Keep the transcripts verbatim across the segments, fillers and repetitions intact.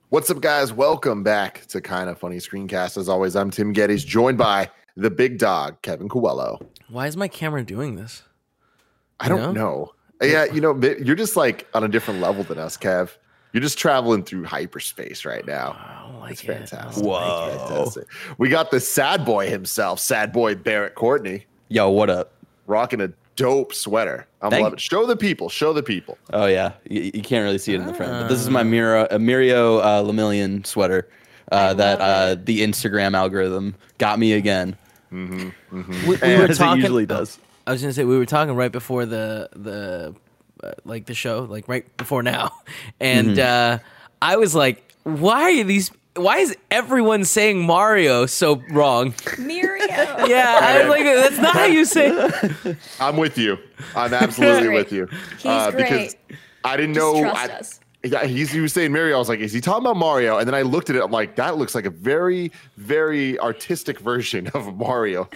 What's up, guys? Welcome back to Kind of Funny Screencast. As always, I'm Tim Geddes, joined by the big dog, Kevin Coelho. Why is my camera doing this? I don't know? know. Yeah, you know, you're just like on a different level than us, Kev. You're just traveling through hyperspace right now. I don't like it's it. fantastic. Whoa. It's fantastic. We got the sad boy himself, sad boy Barrett Courtney. Yo, what up? Rocking a dope sweater. I'm Thank- loving it. Show the people. Show the people. Oh, yeah. You, you can't really see it in the front. But this is my Miro, uh, Mirio uh, Lemillion sweater uh, that uh, the Instagram algorithm got me again. Mm-hmm, mm-hmm. We, we were As talking. it usually does. I was gonna say we were talking right before the the uh, like the show, like right before now, and Mm-hmm. uh, I was like, "Why are these? Why is everyone saying Mario so wrong?" Mirio. Yeah, I was like, "That's not how you say." it. I'm with you. I'm absolutely Great. with you. He's great. Because I didn't Just know. trust I, us. Yeah, he's, he was saying Mario. I was like, is he talking about Mario? And then I looked at it. I'm like, that looks like a very, very artistic version of Mario.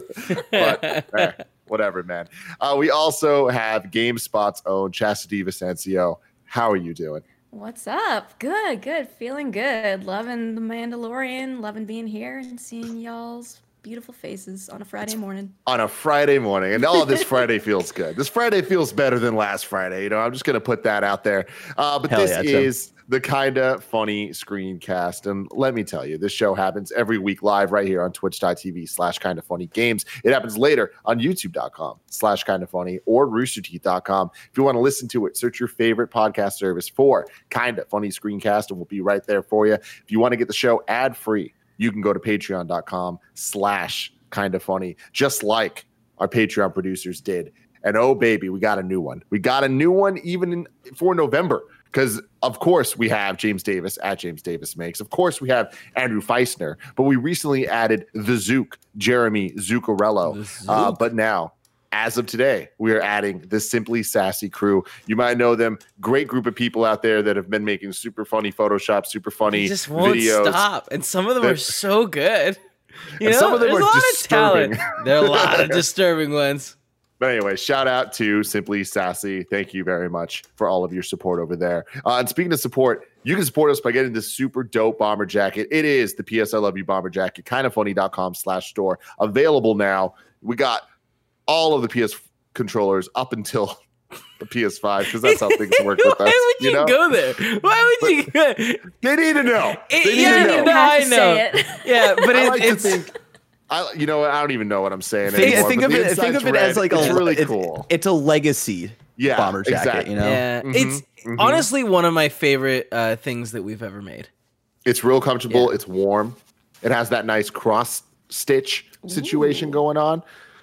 But eh, whatever, man. Uh, we also have GameSpot's own Chastity Vicencio. How are you doing? What's up? Good, good. Feeling good. Loving The Mandalorian. Loving being here and seeing y'all's beautiful faces on a Friday morning. On a Friday morning. And all this Friday feels good. This Friday feels better than last Friday. You know, I'm just going to put that out there. Uh, but Hell this yeah, Tim. is the Kinda Funny Screencast. And let me tell you, this show happens every week live right here on twitch.tv slash Kinda Funny Games. It happens later on youtube.com slash Kinda Funny or roosterteeth dot com. If you want to listen to it, search your favorite podcast service for Kinda Funny Screencast and we'll be right there for you. If you want to get the show ad-free, you can go to patreon.com slash Kinda Funny, just like our Patreon producers did. And oh, baby, we got a new one. We got a new one even in, for November. Because, of course, we have James Davis at James Davis Makes. Of course, we have Andrew Feisner. But we recently added the Zook, Jeremy Zuccarello. Uh, but now, as of today, we are adding the Simply Sassy crew. You might know them. Great group of people out there that have been making super funny Photoshop, super funny They just won't videos. stop, and some of them That- are so good. You And know, some of them there's are a lot disturbing. of talent. There are a lot of disturbing ones. But anyway, shout out to Simply Sassy. Thank you very much for all of your support over there. Uh, and speaking of support, you can support us by getting this super dope bomber jacket. It is the P S I Love You bomber jacket, kindafunny.com slash store. Available now. We got all of the P S controllers up until the P S five because that's how things work with us. Why would you, know? go there? Why would you go? They need to know. They It- need yeah, to know. no, You have I to know. say it. Yeah, but I it, like to it's think. I, you know what? I don't even know what I'm saying Think, anymore. think but of the it. Think inside's of it red. as like it's a really it's, cool. It's a legacy Yeah, bomber jacket. exactly. You know. yeah, Mhm, it's mhm. honestly one of my favorite uh, things that we've ever made. It's real comfortable. Yeah. It's warm. It has that nice cross stitch situation going on.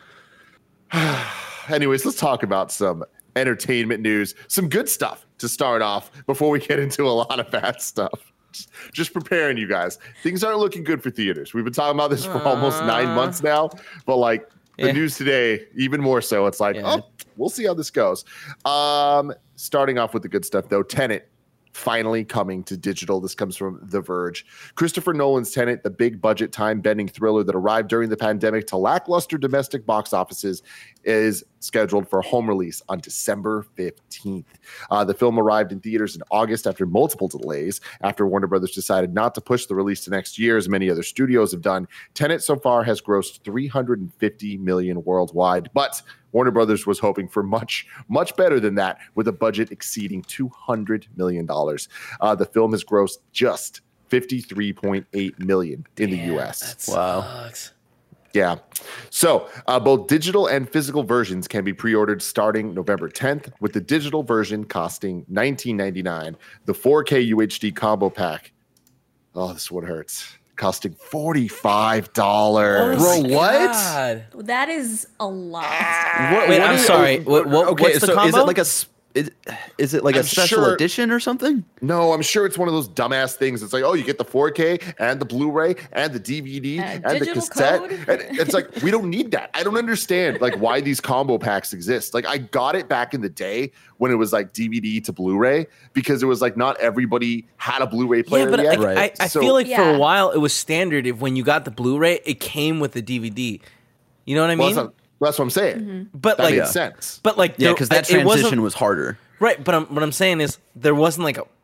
Anyways, let's talk about some entertainment news, some good stuff to start off before we get into a lot of bad stuff. Just, just preparing you guys. Things aren't looking good for theaters. We've been talking about this for Uh, almost nine months now, but like the Yeah. news today, even more so. It's like, Yeah. oh, we'll see how this goes. Um, starting off with the good stuff, though, Tenet finally coming to digital. This comes from The Verge. Christopher Nolan's Tenet, the big budget time-bending thriller that arrived during the pandemic to lackluster domestic box offices, is scheduled for home release on December fifteenth. Uh, the film arrived in theaters in August after multiple delays, after Warner Brothers decided not to push the release to next year, as many other studios have done. Tenet so far has grossed three hundred fifty million dollars worldwide, but Warner Brothers was hoping for much, much better than that, with a budget exceeding two hundred million dollars. Uh, the film has grossed just fifty-three point eight million dollars in the U S. That Wow. sucks. Yeah. So uh, both digital and physical versions can be pre-ordered starting November tenth, with the digital version costing nineteen ninety-nine. The four K U H D combo pack, oh, this one hurts, costing forty-five dollars. Bro, my what? God. That is a lot. What, Wait, what I'm is- sorry. What, what, Okay, what's the so combo? is it like a s- is, is it like a I'm special sure- edition or something? No, I'm sure it's one of those dumbass things. It's like, oh, you get the four K and the Blu-ray and the D V D Uh, and the digital cassette. code? And it's like, we don't need that. I don't understand like why these combo packs exist. Like I got it back in the day when it was like D V D to Blu-ray, because it was like not everybody had a Blu-ray player yeah, but yet. I, Right. I, I So- feel like for Yeah. a while it was standard. If when you got the Blu-ray, it came with the D V D. You know what I Well, mean? that's, not, that's what I'm saying. but That like, makes sense. but like, Yeah, there- because that it wasn't- transition was harder. Right, but I'm, what I'm saying is there wasn't like a,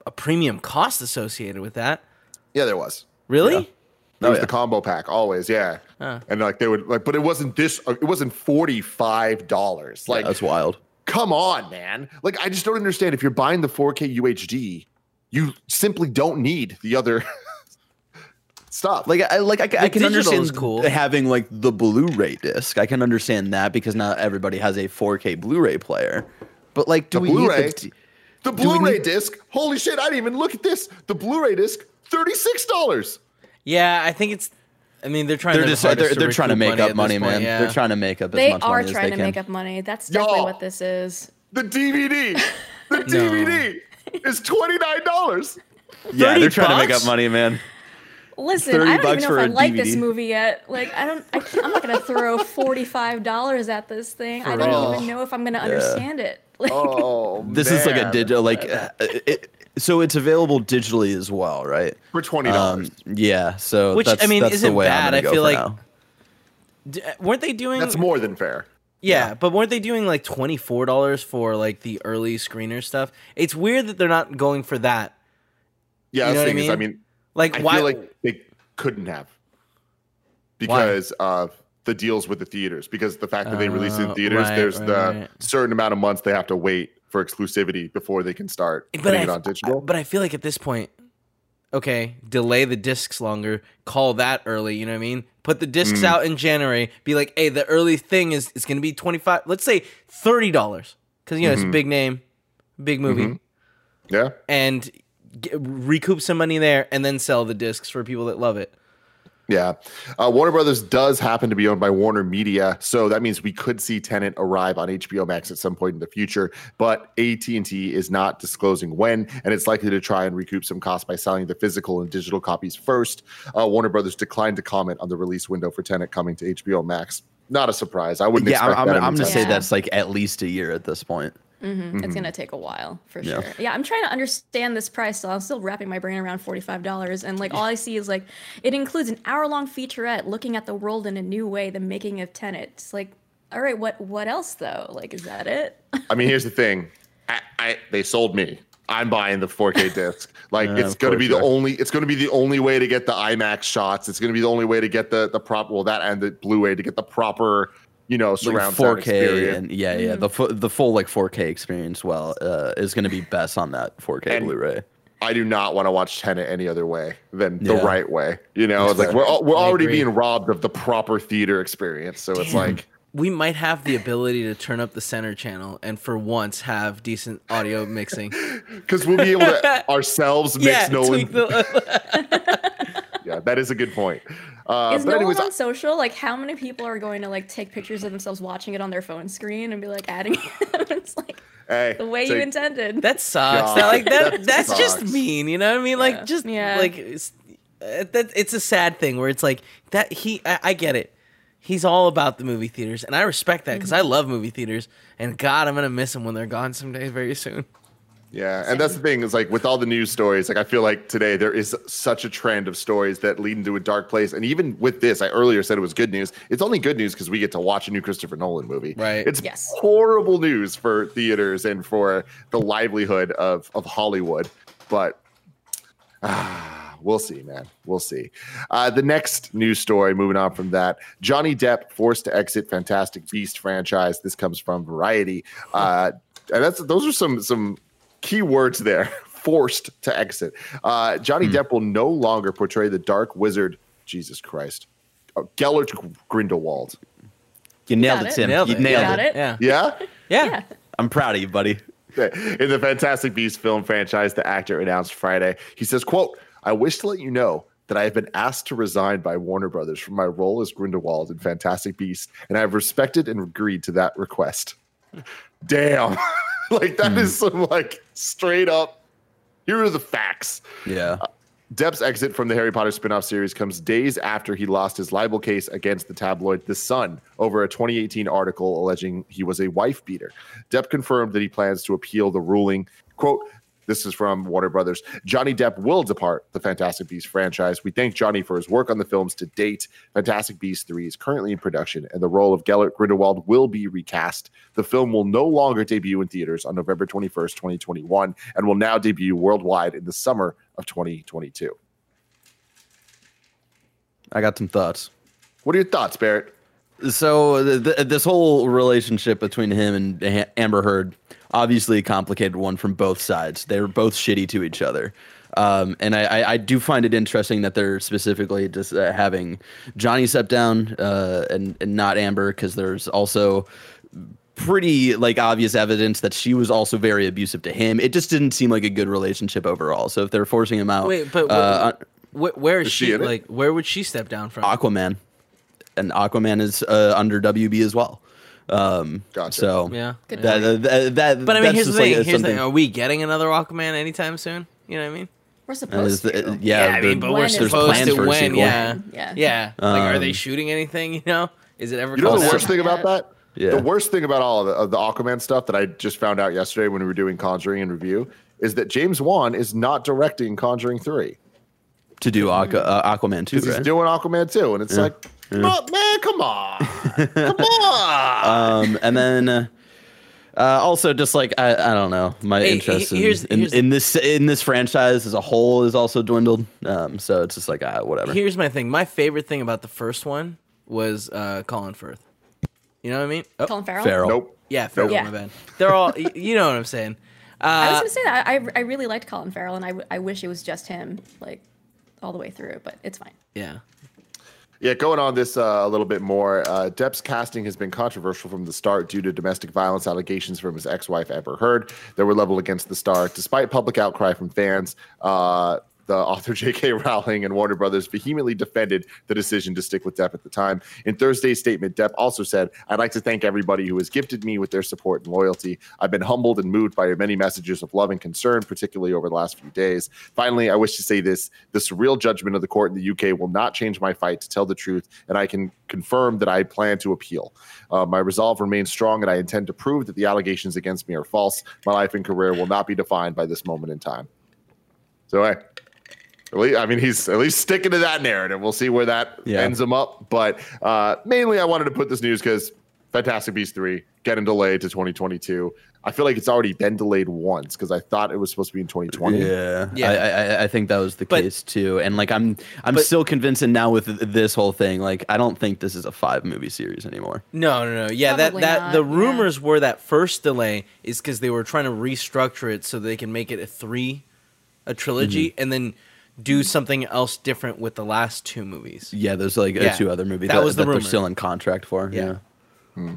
a premium cost associated with that. Yeah, there was. Really? Yeah. It Oh, was yeah. the combo pack always, yeah. Huh. And like they would like, but it wasn't this. It wasn't forty five dollars. Like, Yeah, that's wild. come on, man. Like, I just don't understand. If you're buying the four K U H D, you simply don't need the other stuff. Like I like I, I can digital is understand cool. having like the Blu-ray disc. I can understand that because not everybody has a four K Blu-ray player. But like, do The we Blu-ray? need the, the do we Blu-ray need- disc. Holy shit! I didn't even look at this. The Blu-ray disc, thirty six dollars. Yeah, I think it's. I mean, they're trying. They're their just they're, hardest they're trying to recoup make up at money, this point, man. yeah. They're trying to make up as They much are money as trying they to can. make up money. That's definitely Y'all. what this is. The D V D. The D V D is twenty nine dollars. Yeah, thirty they're trying to make bucks? up money, man. Listen, thirty I don't bucks even know for if I a like D V D. this movie yet. Like, I don't. I can't, I'm not gonna throw forty-five dollars at this thing. I don't real. even know if I'm gonna understand it. Like, Oh, This is like a man. digital, like, uh, it, so it's available digitally as well, right? for twenty dollars. Um, yeah. So Which, that's, I mean, that's isn't the way bad. I'm I gonna feel go for like- now. D- weren't they doing? That's more than fair. Yeah, but weren't they doing like twenty four dollars for like the early screener stuff? It's weird that they're not going for that. Yeah, You the know what I thing is, I mean? mean, Like, I why? feel like they couldn't have because of the deals with the theaters. Because the fact that they release it in Oh, theaters, right, there's right, the right. certain amount of months they have to wait for exclusivity before they can start but putting I, it on digital. but I feel like at this point, okay, delay the discs longer, call that early. You know what I mean? Put the discs Mm. out in January. Be like, hey, the early thing is it's going to be twenty five. Let's say thirty dollars because you know it's Mm-hmm. a big name, big movie, yeah, and get, recoup some money there, and then sell the discs for people that love it. yeah. Uh, Warner Brothers does happen to be owned by Warner Media, so that means we could see Tenet arrive on H B O Max at some point in the future. But A T and T is not disclosing when, and it's likely to try and recoup some costs by selling the physical and digital copies first. Uh, Warner Brothers declined to comment on the release window for Tenet coming to H B O Max. Not a surprise. I wouldn't Yeah, expect I'm, that I'm, I'm anytime gonna say Yeah. that's like at least a year at this point. mhm, it's gonna take a while for Yeah. sure. Yeah, I'm trying to understand this price. So I'm still wrapping my brain around forty-five dollars, and like all I see is like it includes an hour-long featurette looking at the world in a new way, the making of Tenet. It's like, all right, what what else though? Like, is that it? I mean, here's the thing. I, I they sold me. I'm buying the four K disc. Like, Yeah, it's of going to course be the you are. only. It's going to be the only way to get the IMAX shots. It's going to be the only way to get the the proper. Well, that and the Blu-ray to get the proper, you know, Like surround four sound K experience. and yeah, yeah, the fu- the full like four K experience. Well, uh, is going to be best on that four K And- Blu-ray. I do not want to watch Tenet any other way than the Yeah. right way. You know, it's like fair. we're al- we're I already agree. being robbed of the proper theater experience. So it's Damn. like, We might have the ability to turn up the center channel and for once have decent audio mixing. because we'll be able to ourselves mix yeah, Nolan. tweak the, Yeah, that is a good point. Uh, Is but Nolan anyways, on social? Like, how many people are going to like take pictures of themselves watching it on their phone screen and be like adding it? It's like hey, the way so- you intended. that sucks. God, That, like that, that that's just sucks. mean. You know what I mean? Yeah. Like just Yeah. like it's, uh, that. It's a sad thing where it's like that. He, I, I get it. He's all about the movie theaters, and I respect that because I love movie theaters. And God, I'm gonna miss them when they're gone someday, very soon. Yeah, and that's the thing is like with all the news stories, like I feel like today there is such a trend of stories that lead into a dark place. And even with this, I earlier said it was good news. It's only good news because we get to watch a new Christopher Nolan movie. Right. It's Yes. horrible news for theaters and for the livelihood of of Hollywood. But ah, we'll see, man. We'll see. Uh, the next news story, moving on from that, Johnny Depp forced to exit Fantastic Beast franchise. This comes from Variety, uh, and that's those are some some key words there. Forced to exit. Uh, Johnny Depp will no longer portray the Dark Wizard. Jesus Christ, oh, Gellert Grindelwald. You nailed got it, it. Tim. Nailed you it. nailed Got it. it. Yeah, Yeah. yeah. Yeah. I'm proud of you, buddy. In the Fantastic Beasts film franchise, the actor announced Friday, he says, quote, I wish to let you know that I have been asked to resign by Warner Brothers from my role as Grindelwald in Fantastic Beasts, and I have respected and agreed to that request. Damn. Like, that is some, like, straight up, here are the facts. Yeah. Depp's exit from the Harry Potter spin-off series comes days after he lost his libel case against the tabloid The Sun over a twenty eighteen article alleging he was a wife beater. Depp confirmed that he plans to appeal the ruling. Quote, This is from Warner Brothers. Johnny Depp will depart the Fantastic Beasts franchise. We thank Johnny for his work on the films to date. Fantastic Beasts three is currently in production, and the role of Gellert Grindelwald will be recast. The film will no longer debut in theaters on November twenty-first, twenty twenty-one, and will now debut worldwide in the summer of twenty twenty-two. I got some thoughts. What are your thoughts, Barrett? So th- th- this whole relationship between him and ha- Amber Heard, obviously a complicated one from both sides. They're both shitty to each other. Um, and I, I, I do find it interesting that they're specifically just uh, having Johnny step down uh, and, and not Amber, because there's also pretty like obvious evidence that she was also very abusive to him. It just didn't seem like a good relationship overall. So if they're forcing him out, Wait, but uh, wh- where is, is she? she in it? Like, where would she step down from? Aquaman. And Aquaman is uh, under W B as well. Um, Gotcha. So Yeah. Good that, point. that, that, But I mean, that's here's the just like thing. a- Here's the something- thing. Are we getting another Aquaman anytime soon? You know what I mean? We're that supposed is the- to. yeah, I mean, the- but When we're is there's it? supposed plans to for a when? sequel. Yeah. Yeah. Yeah. Like, are they Um, shooting anything? You know? Is it ever? You know close the out? worst thing about that? Yeah. The worst thing about all of the, of the Aquaman stuff that I just found out yesterday when we were doing Conjuring and review is that James Wan is not directing Conjuring three. to do Aqua, uh, Aquaman two, Because he's right? doing Aquaman two. And it's Yeah. like, oh, man, come on. Come on. um, and then uh, uh, also just like I, I don't know, my Hey, interest he- in, here's- in, here's- in this in this franchise as a whole is also dwindled. Um, so it's just like ah, whatever. Here's my thing. My favorite thing about the first one was uh, Colin Firth. You know what I mean? Oh, Colin Farrell. Farrell. Nope. yeah, Farrell. Yeah. My bad. They're all. y- You know what I'm saying? I was Uh, gonna say that I, I I really liked Colin Farrell, and I, w- I wish it was just him, like all the way through. But it's fine. yeah. Yeah, going on this uh, a little bit more, uh, Depp's casting has been controversial from the start due to domestic violence allegations from his ex-wife Amber Heard that were leveled against the star. Despite public outcry from fans, uh, the author J K. Rowling and Warner Brothers vehemently defended the decision to stick with Depp at the time. In Thursday's statement, Depp also said, "I'd like to thank everybody who has gifted me with their support and loyalty. I've been humbled and moved by your many messages of love and concern, particularly over the last few days. Finally, I wish to say this. The surreal judgment of the court in the U K will not change my fight to tell the truth, and I can confirm that I plan to appeal. Uh, my resolve remains strong, and I intend to prove that the allegations against me are false. My life and career will not be defined by this moment in time." So, hey. At least, I mean, he's at least sticking to that narrative. We'll see where that Yeah. ends him up. But uh, mainly, I wanted to put this news because Fantastic Beasts three getting delayed to twenty twenty-two. I feel like it's already been delayed once because I thought it was supposed to be in twenty twenty. Yeah, Yeah. I, I I think that was the But- case too, and like I'm I'm but- still convinced, and now with th- this whole thing, like I don't think this is a five movie series anymore. No, no, no. Yeah, Probably that that not, the yeah. rumors were that first delay is because they were trying to restructure it so they can make it a three, a trilogy, Mm-hmm. and then do something else different with the last two movies. Yeah, there's like uh, Yeah, two other movies that that, was the that they're rumor. still in contract for. Yeah. Yeah.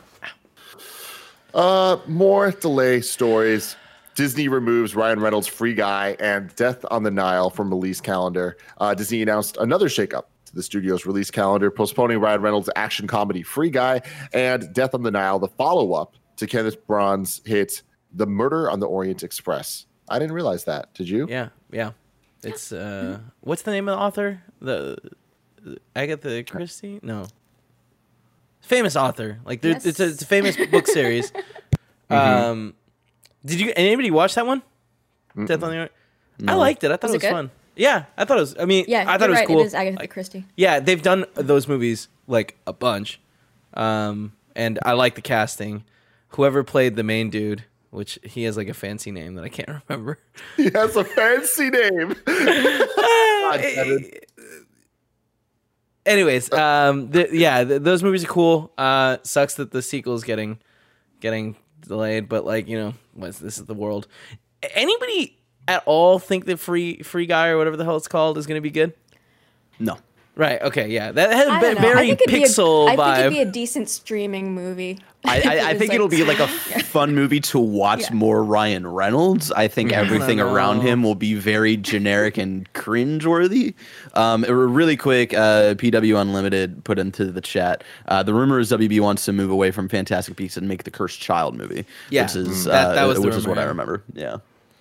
Uh, more delay stories. Disney removes Ryan Reynolds' Free Guy and Death on the Nile from release calendar. Uh, Disney announced another shakeup to the studio's release calendar, postponing Ryan Reynolds' action comedy Free Guy and Death on the Nile, the follow-up to Kenneth Branagh's hit The Murder on the Orient Express. I didn't realize that. Did you? Yeah, yeah. It's uh, what's the name of the author? The, the Agatha Christie? No, famous author. Like there, Yes. it's a it's a famous book series. Um, did you anybody watch that one? Death on the Orient? I liked it. I thought Was it it was good? fun. Yeah, I thought it was. I mean, Yeah, I thought it you're was right. cool. It is Agatha Like, Christie. yeah, they've done those movies like a bunch, um, and I like the casting. Whoever played the main dude, which he has like a fancy name that I can't remember. He has a fancy name. God, Kevin. Anyways, um, the, yeah, th those movies are cool. Uh, sucks that the sequel is getting getting delayed, but like you know, what's this is the world. A- Anybody at all think that Free Free Guy or whatever the hell it's called is going to be good? No. Right. Okay. Yeah. That had I a don't ve- know. I very think it'd be a- pixel I vibe. think it'd be a decent streaming movie. I, If I, it I was, think it'll be like a fun movie to watch Yeah. more Ryan Reynolds. I think everything don't around know. him will be very generic and cringeworthy. Um, it were really quick, uh, P W Unlimited put into the chat. Uh, the rumor is W B wants to move away from Fantastic Beasts and make the Cursed Child movie. Yeah. which is Mm. That- uh, that was the which is rumor, what I yeah. remember. Yeah.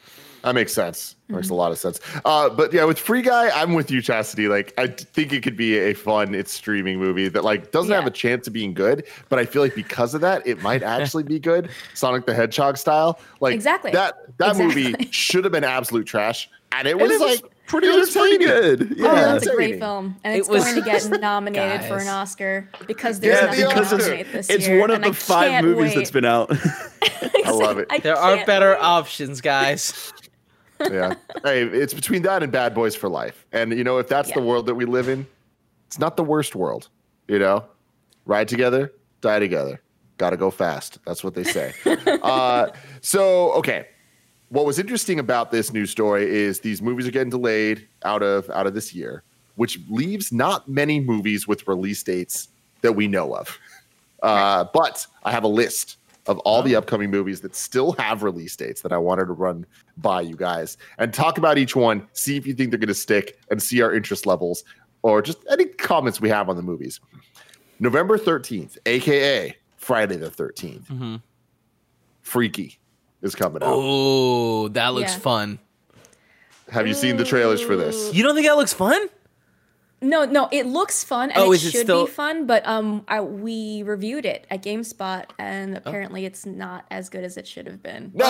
That makes sense. Makes a lot of sense. Uh, but yeah, with Free Guy, I'm with you, Chastity. Like, I think it could be a fun, it's streaming movie that like doesn't Yeah. have a chance of being good, but I feel like because of that, it might actually be good, Sonic the Hedgehog style. Like Exactly. that that Exactly. movie should have been absolute trash, and it was it was- like pretty It was pretty entertaining. good. Oh, Yeah. that's a entertaining. great film, and It it's was- going to get nominated for Guys. an Oscar because there's Yeah, nothing the to Oscar. nominate this It's year. one of and the I five can't movies wait. that's been out. I love it. I There are can't better wait. options, guys. Yeah. Hey, it's between that and Bad Boys for Life. And you know, if that's the Yeah. world that we live in, it's not the worst world. You know, ride together, die together. Got to go fast. That's what they say. uh, so, okay. What was interesting about this news story is these movies are getting delayed out of out of this year, which leaves not many movies with release dates that we know of. Uh, but I have a list of all the upcoming movies that still have release dates that I wanted to run by you guys and talk about each one, see if you think they're going to stick and see our interest levels or just any comments we have on the movies. November thirteenth, A K A Friday the thirteenth. Mm-hmm. Freaky is coming out. Oh, that looks Yeah. fun. Have you seen the trailers for this? You don't think that looks fun? No, no, it looks fun and Oh, it is it should still- be fun, but um, I, we reviewed it at GameSpot, and apparently it's not as good as it should have been. No!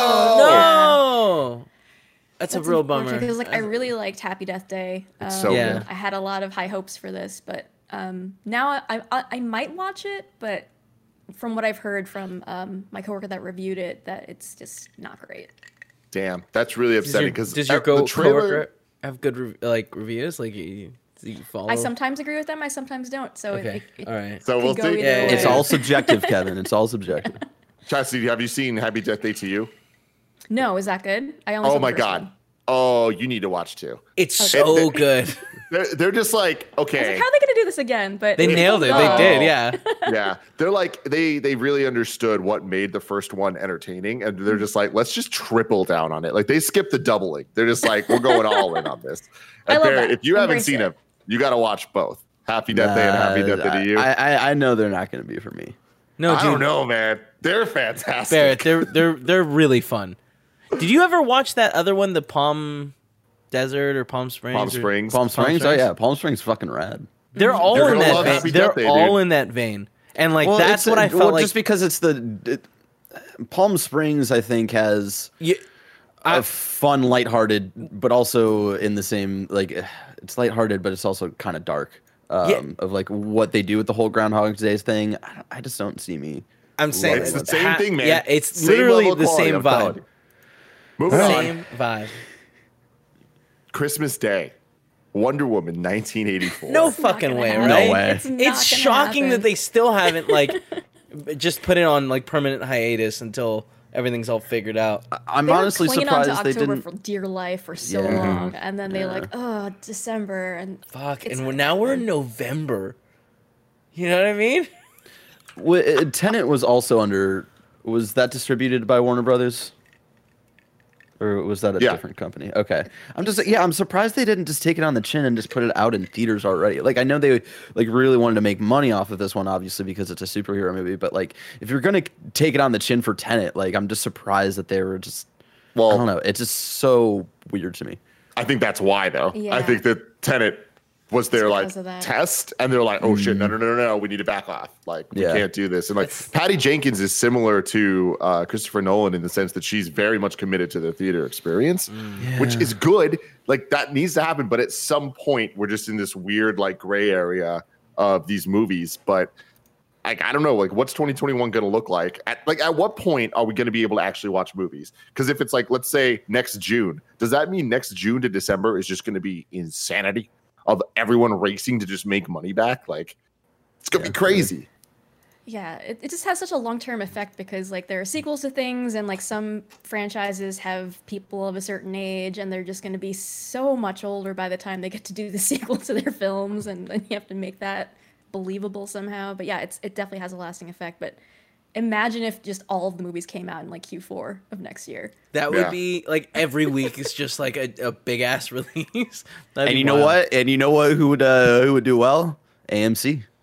No. That's, That's a real unfortunate, bummer. because like I really liked Happy Death Day. Um, It's so Yeah. good. I had a lot of high hopes for this, but um, now I, I I might watch it, but from what I've heard from um, my coworker that reviewed it, that it's just not great. Damn, that's really Does your, upsetting because does your go coworker have good re- like reviews? Like you, you follow? I sometimes agree with them, I sometimes don't. So Okay, it, it, all right. So could we'll go see. either Yeah, way. It's all subjective, Kevin. It's all subjective. Chastity, have you seen Happy Death Day to You? No, is that good? I only saw Oh the my first god. one. Oh, you need to watch too. It's Okay. so good. They're, they're just like, I was okay. like, how are they gonna do this again? But They nailed it. They Oh. did. Yeah. Yeah, they're like they they really understood what made the first one entertaining, and they're just like, let's just triple down on it. Like they skipped the doubling. They're just like, we're going all in on this. I And love Barrett, that. if you haven't Embrace seen it. them, you got to watch both. Happy Death Day and Happy Death Day I, to You. I, I, I, I know they're not going to be for me. No, dude. don't know, man. They're fantastic. Barrett, they're they're they're really fun. Did you ever watch that other one, the Palm Desert or Palm Springs? Palm or- Springs. Palm Springs? Oh, Springs? yeah. Palm Springs fucking rad. They're all You're in gonna that love vein. Happy They're Death Day, all dude. in that vein, and like Well, that's it's- what I well, felt like. Just because it's the. It, Palm Springs, I think, has you, a I, fun, lighthearted, but also in the same, like, it's lighthearted, but it's also kind of dark. Um, Yeah. Of like what they do with the whole Groundhog Days thing. I, I just don't see me. I'm saying It's the ha- same thing, man. Yeah, it's Same literally level of the quality, same I'm telling vibe. you. Moving on. Same vibe. Christmas Day. Wonder Woman nineteen eighty-four. No It's not fucking gonna way, happen. right? No way. It's, not It's gonna shocking that happen. they still haven't like just put it on like permanent hiatus until everything's all figured out. I'm They were honestly clinging on surprised to they October didn't. for dear life for so Yeah. long, and then they Yeah. like, oh, December, and Fuck, It's and not we're, now we're in happening. November. You know what I mean? Well, uh, Tenet was also under. Was that distributed by Warner Brothers? Or was that a Yeah. different company? Okay, I'm just yeah. I'm surprised they didn't just take it on the chin and just put it out in theaters already. Like I know they like really wanted to make money off of this one, obviously because it's a superhero movie. But like, if you're gonna take it on the chin for Tenet, like I'm just surprised that they were just. Well, I don't know. It's just so weird to me. I think that's why, though. I Yeah. think that Tenet was their like because of that. test, and they're like, "Oh shit, no, no, no, no, no, we need to back off. Like, we Yeah. can't do this." And like, Patty Jenkins is similar to uh, Christopher Nolan in the sense that she's very much committed to the theater experience, which is good. Like that needs to happen, but at some point, we're just in this weird like gray area of these movies. But like, I don't know, like, what's twenty twenty-one going to look like? At like, at what point are we going to be able to actually watch movies? Because if it's like, let's say next June, does that mean next June to December is just going to be insanity of everyone racing to just make money back? Like, it's going to Yeah, be crazy. yeah, it, it just has such a long term effect because like there are sequels to things, and like some franchises have people of a certain age, and they're just going to be so much older by the time they get to do the sequel to their films, and then you have to make that believable somehow. But yeah, it's it definitely has a lasting effect. But imagine if just all of the movies came out in like Q four of next year. That would Yeah. be like every week is just like a, a big ass release. That'd And be you know wild. what? And you know what? Who would uh, who would do well? A M C.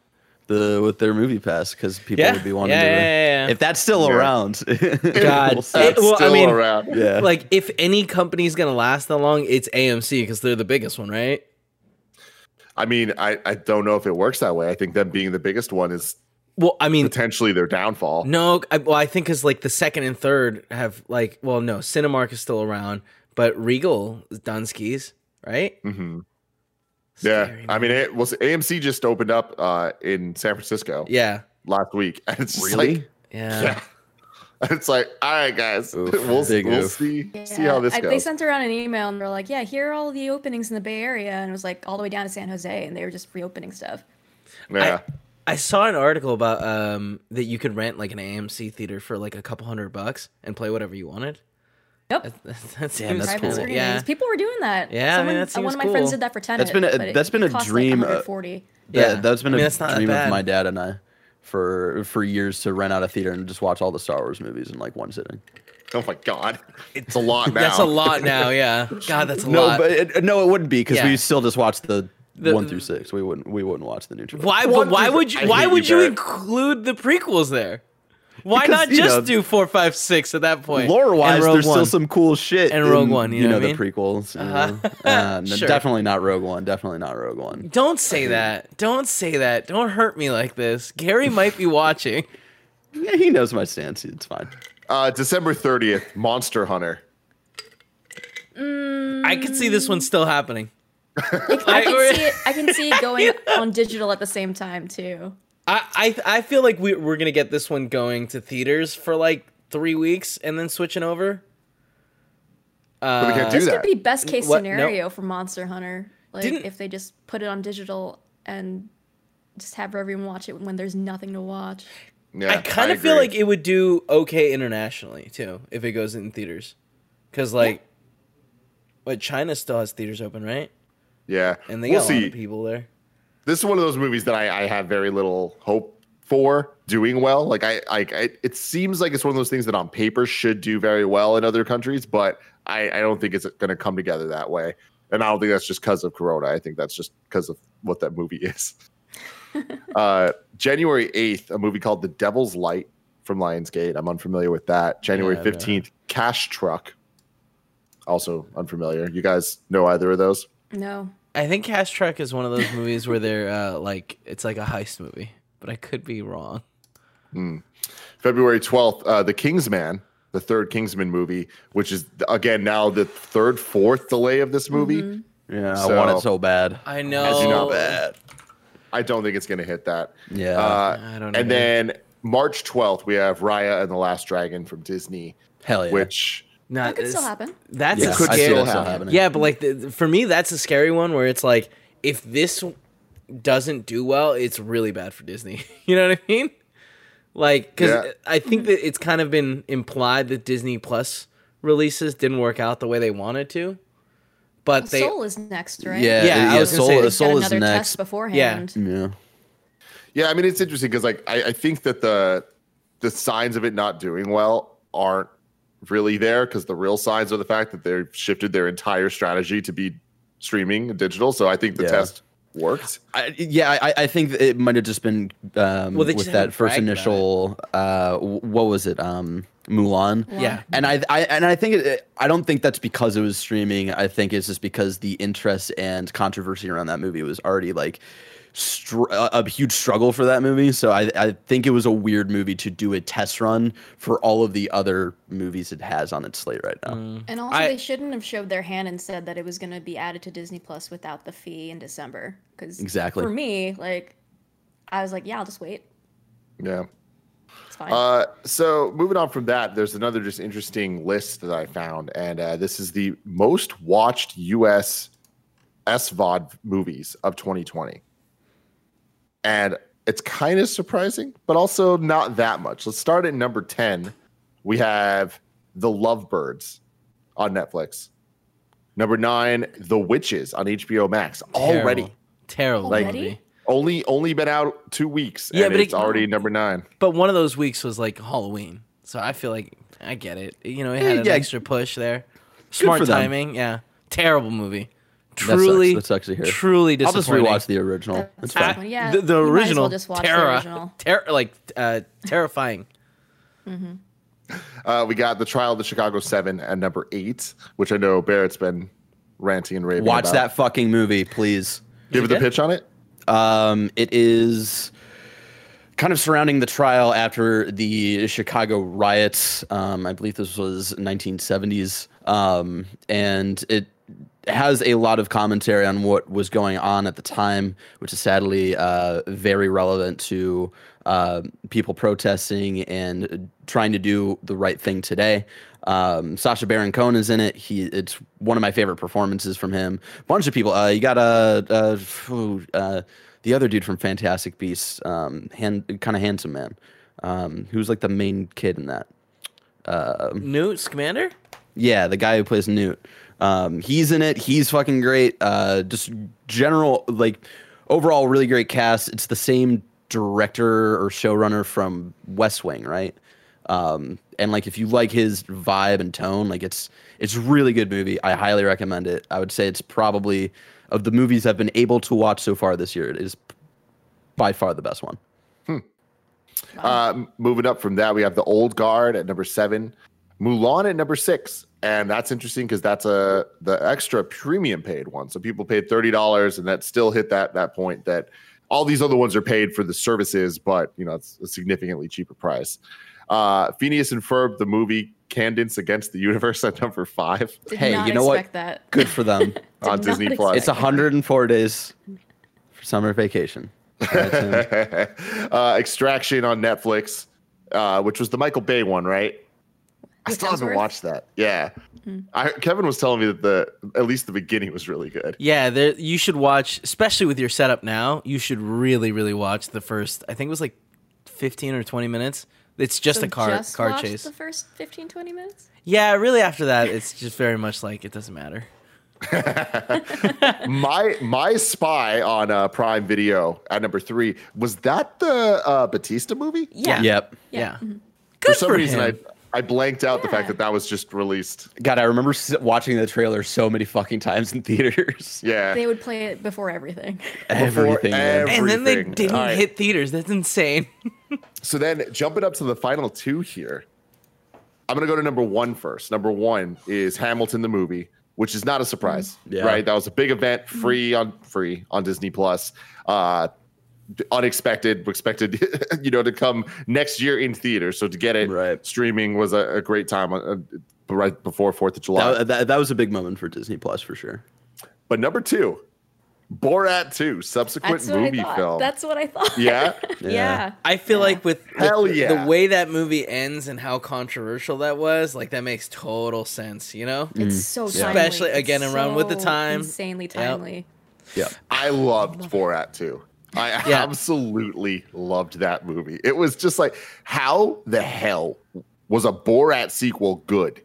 the with their movie pass because people Yeah. would be wanting Yeah, to. yeah, yeah, yeah. If that's still Yeah. around, God. we'll see. It- well, I Still mean, around. yeah. Like, if any company's gonna last that long, it's A M C because they're the biggest one, right? I mean, I, I don't know if it works that way. I think them being the biggest one is Well, I mean, potentially their downfall. no. I, well, I think because like the second and third have like, well, no, Cinemark is still around, but Regal is Dunsky's, right? Mm-hmm. Yeah, Scary, I mean, man. it was A M C just opened up uh, in San Francisco Yeah, last week, and it's just Really? like, yeah. yeah, it's like, all right, guys, Oof, we'll big we'll oof. see Yeah, see how this I, goes. they sent around an email and they're like, "Yeah, here are all the openings in the Bay Area," and it was like all the way down to San Jose, and they were just reopening stuff. yeah, I saw an article about um that you could rent like an A M C theater for like a couple hundred bucks and play whatever you wanted. Yep. That, that Damn, seems that's Private cool. screenings. Yeah, People were doing that. Yeah, I mean, Someone, that uh, seems one of my friends cool. did that for Tenet. That's been a- but it that's been a cost dream, Like uh, one forty. That, Yeah. that's been I mean, a that's not that dream of bad. my dad and I for for years to rent out a theater and just watch all the Star Wars movies in like one sitting. oh my god, it's a lot now. that's a lot now. Yeah, God, that's a No, lot. but it, no, it wouldn't be because Yeah. we still just watch the, The- one through six. We wouldn't we wouldn't watch the new trilogy. Why? One But why through- would you? I Why hate would you, you Barrett. include the prequels there? Why Because, not you just know, do four, five, six at that point? Lore wise, And Rogue there's One. still some cool shit And in, Rogue One, you know what I the prequels. you Uh-huh. know? Uh, no, Sure. Definitely not Rogue One. Definitely not Rogue One. Don't say that. Don't say that. Don't hurt me like this. Gary might be watching. Yeah, he knows my stance. It's fine. Uh, December thirtieth, Monster Hunter. I could see this one still happening. I can see it. I can see it going on digital at the same time too. I, I I feel like we, we're gonna get this one going to theaters for like three weeks and then switching over. But they can't do This that. could be best case What? No. scenario for Monster Hunter. Like Didn't- if they just put it on digital and just have everyone watch it when there's nothing to watch. Yeah, I kind of feel agree. like it would do okay internationally too if it goes in theaters, because like, what China still has theaters open, right? yeah, And they we'll got a lot see. of people there. This is one of those movies that I, I have very little hope for doing well. Like I, I, I, it seems like it's one of those things that on paper should do very well in other countries, but I, I don't think it's going to come together that way. And I don't think that's just because of Corona. I think that's just because of what that movie is. uh, January eighth, a movie called The Devil's Light from Lionsgate. I'm unfamiliar with that. January Yeah, I've never- fifteenth, Cash Truck. Also unfamiliar. You guys know either of those? No. I think Cash Truck is one of those movies where they're uh, like it's like a heist movie, but I could be wrong. February twelfth, uh, The Kingsman, the third Kingsman movie, which is, again, now the third, fourth delay of this movie. Mm-hmm. Yeah, So- I want it so bad. I know. As you know, bad. I don't think it's going to hit that. Yeah. Uh, I don't and know. then March twelfth, we have Raya and the Last Dragon from Disney, Hell yeah. which Not, That could still it's- happen. That's yeah, a could I see scary. still that still happen. happening. Yeah, but like the, for me, that's a scary one where it's like if this doesn't do well, it's really bad for Disney. You know what I mean? Like, because Yeah. I think that it's kind of been implied that Disney Plus releases didn't work out the way they wanted to, but they Soul is next, right? Yeah, Yeah, I yeah. was gonna Soul, say- Got Soul is another next. test beforehand. Yeah. yeah, I mean, it's interesting because like I, I think that the the signs of it not doing well aren't really there because the real signs are the fact that they've shifted their entire strategy to be streaming and digital. So I think the Yeah. test worked. I, yeah, I, I think that it might have just been um, Well, they just with that haven't first bragged about initial. Uh, w- what was it? Um, Mulan. Yeah. And I, I and I think it, I don't think that's because it was streaming. I think it's just because the interest and controversy around that movie was already like str- a, a huge struggle for that movie. So I, I think it was a weird movie to do a test run for all of the other movies it has on its slate right now. And also, I- they shouldn't have showed their hand and said that it was going to be added to Disney Plus without the fee in December. Because Exactly. for me, like, I was like, yeah, I'll just wait. Yeah. It's fine. Uh, so moving on from that, there's another just interesting list that I found, and uh, this is the most watched U S S V O D movies of twenty twenty, and it's kind of surprising, but also not that much. Let's start at number ten. We have The Lovebirds on Netflix. Number nine, The Witches on H B O Max. Already, terrible Like- movie. only only been out two weeks, Yeah, and but it's it- already number nine. But one of those weeks was like Halloween, so I feel like I get it. You know, it had Yeah, an yeah. extra push there. Smart for them. timing, yeah. Terrible movie. Truly, that sucks to hear. truly I'll just disappointing. rewatch the original. That's It's fine. fine. Yeah, the, the you might as well original, just watch the terror, original. ter- like uh, terrifying. Uh, we got the Trial of the Chicago Seven at number eight, which I know Barrett's been ranting and raving Watch about. that fucking movie, please. Give it the good? pitch on it. Um, it is kind of surrounding the trial after the Chicago riots. Um, I believe this was nineteen seventies, um, and it has a lot of commentary on what was going on at the time, which is sadly uh, very relevant to uh, people protesting and trying to do the right thing today. Um, Sacha Baron Cohen is in it. He, it's one of my favorite performances from him. A bunch of people. Uh, you got a uh, uh, phew, uh, the other dude from Fantastic Beasts, um, hand, kind of handsome man, um, who's like the main kid in that. Newt Scamander? Yeah, the guy who plays Newt. Um, he's in it. He's fucking great. Uh, just general, like, overall, really great cast. It's the same director or showrunner from West Wing, right? Um, and like, if you like his vibe and tone, like, it's it's a really good movie. I highly recommend it. I would say it's probably of the movies I've been able to watch so far this year, it is by far the best one. Uh, moving up from that, we have the Old Guard at number seven, Mulan at number six, and that's interesting because that's a the extra premium paid one. So people paid thirty dollars, and that still hit that that point that all these other ones are paid for the services, but you know it's a significantly cheaper price. Uh, Phineas and Ferb, the movie Candence Against the Universe at number five Did Hey, not you know what? expect that. Good for them. on not Disney expect Plus. It's one hundred four days for summer vacation. All right, Tim. uh, Extraction on Netflix, uh, which was the Michael Bay one, right? I With still haven't Hemsworth? watched that. Yeah, I, Kevin was telling me that the at least the beginning was really good. Yeah, there, you should watch, especially with your setup now, you should really, really watch the first, I think it was like fifteen or twenty minutes. It's just So a car just car watch chase. the first fifteen, twenty minutes? Yeah, really after that, it's just very much like it doesn't matter. My my Spy on uh, Prime Video at number three, was that the uh, Batista movie? Yeah. Yep. Yeah. Mhm. Good For some for reason, him. I I blanked out the fact Yeah. that that was just released. God, I remember s- watching the trailer so many fucking times in theaters. Yeah, They would play it before everything. Everything. man. every- And then they everything. didn't All right. hit theaters. That's insane. So then jumping up to the final two here, I'm going to go to number one first. Number one is Hamilton, the movie, which is not a surprise, Yeah. right? That was a big event, free on free on Disney Plus. Uh, unexpected, expected, you know, to come next year in theaters. So to get it Right. streaming was a, a great time, uh, right before Fourth of July. That, that, that was a big moment for Disney Plus for sure. But number two, Borat two, subsequent That's what movie I thought. film. That's what I thought. yeah. yeah. I feel Yeah. like with, with Hell yeah. the way that movie ends and how controversial that was, like that makes total sense, you know? It's so timely. Especially, It's again, around with the so time. Insanely Yep. timely. Yeah. I loved Borat too. I Yeah. absolutely loved that movie. It was just like, how the hell was a Borat sequel good?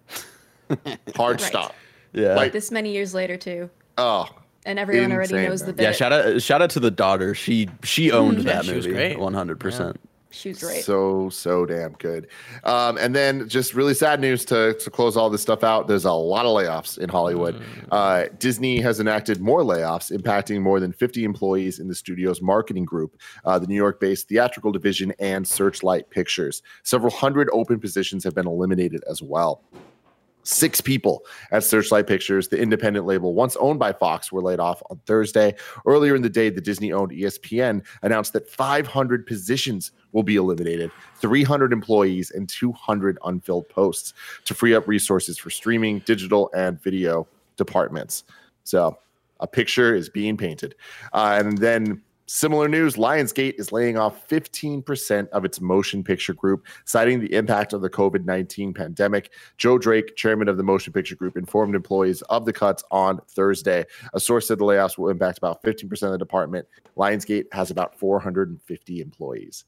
Hard Right. stop. Yeah. Like, This many years later, too. oh, And everyone already Insane, knows the man. bit. yeah, shout out shout out to the daughter. She she owned Yeah, that she was movie great. one hundred percent. She was great. so, so damn good. Um, and then just really sad news to, to close all this stuff out. There's a lot of layoffs in Hollywood. Uh, Disney has enacted more layoffs, impacting more than fifty employees in the studio's marketing group, uh, the New York-based theatrical division, and Searchlight Pictures. Several hundred open positions have been eliminated as well. Six people at Searchlight Pictures, the independent label once owned by Fox, were laid off on Thursday. Earlier in the day, the Disney-owned E S P N announced that five hundred positions will be eliminated, three hundred employees, and two hundred unfilled posts to free up resources for streaming, digital, and video departments. So a picture is being painted. Uh, and then similar news, Lionsgate is laying off fifteen percent of its motion picture group, citing the impact of the covid nineteen pandemic. Joe Drake, chairman of the motion picture group, informed employees of the cuts on Thursday. A source said the layoffs will impact about fifteen percent of the department. Lionsgate has about four hundred fifty employees.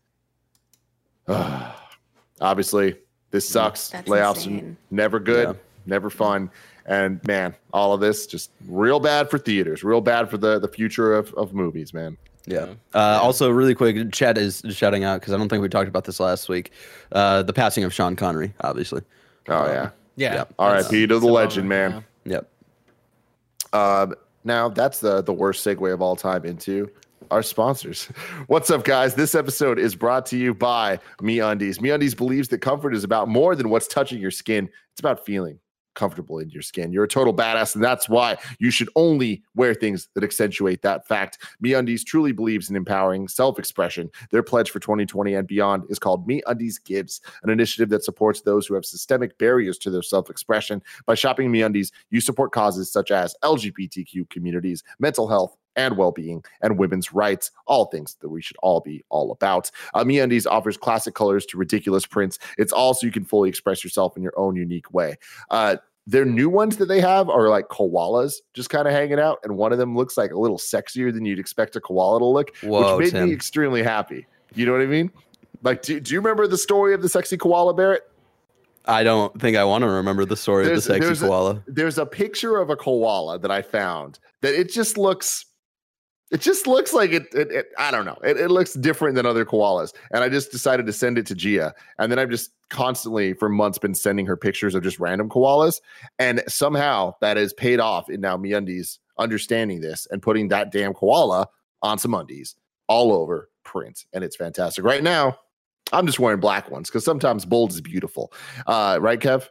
Obviously, this sucks. That's Layoffs are insane. never good, Yeah. never fun. And man, all of this just real bad for theaters, real bad for the, the future of, of movies, man. Yeah. Uh, also, really quick, Chad is shouting out because I don't think we talked about this last week. Uh, the passing of Sean Connery, obviously. Oh, yeah. Yeah. Yeah. R I P to the It's a legend, bummer, man. Yep. Um, now that's the the worst segue of all time into our sponsors. What's up, guys? This episode is brought to you by MeUndies. MeUndies believes that comfort is about more than what's touching your skin. It's about feeling comfortable in your skin. You're a total badass, and that's why you should only wear things that accentuate that fact. MeUndies truly believes in empowering self-expression. Their pledge for twenty twenty and beyond is called MeUndies Gives, an initiative that supports those who have systemic barriers to their self-expression. By shopping MeUndies, you support causes such as L G B T Q communities, mental health, and well-being, and women's rights, all things that we should all be all about. Uh, MeUndies offers classic colors to ridiculous prints. It's all so you can fully express yourself in your own unique way. Uh, their new ones that they have are like koalas just kind of hanging out, and one of them looks like a little sexier than you'd expect a koala to look, Whoa, which made Tim. me extremely happy. You know what I mean? Like, do, do you remember the story of the sexy koala, Barrett? I don't think I want to remember the story There's- of the sexy there's a- koala. There's a picture of a koala that I found that it just looks It just looks like it, it, it I don't know. It, it looks different than other koalas. And I just decided to send it to Gia. And then I've just constantly for months been sending her pictures of just random koalas. And somehow that has paid off in now MeUndies understanding this and putting that damn koala on some undies all over print. And it's fantastic. Right now, I'm just wearing black ones because sometimes bold is beautiful. Uh, right, Kev?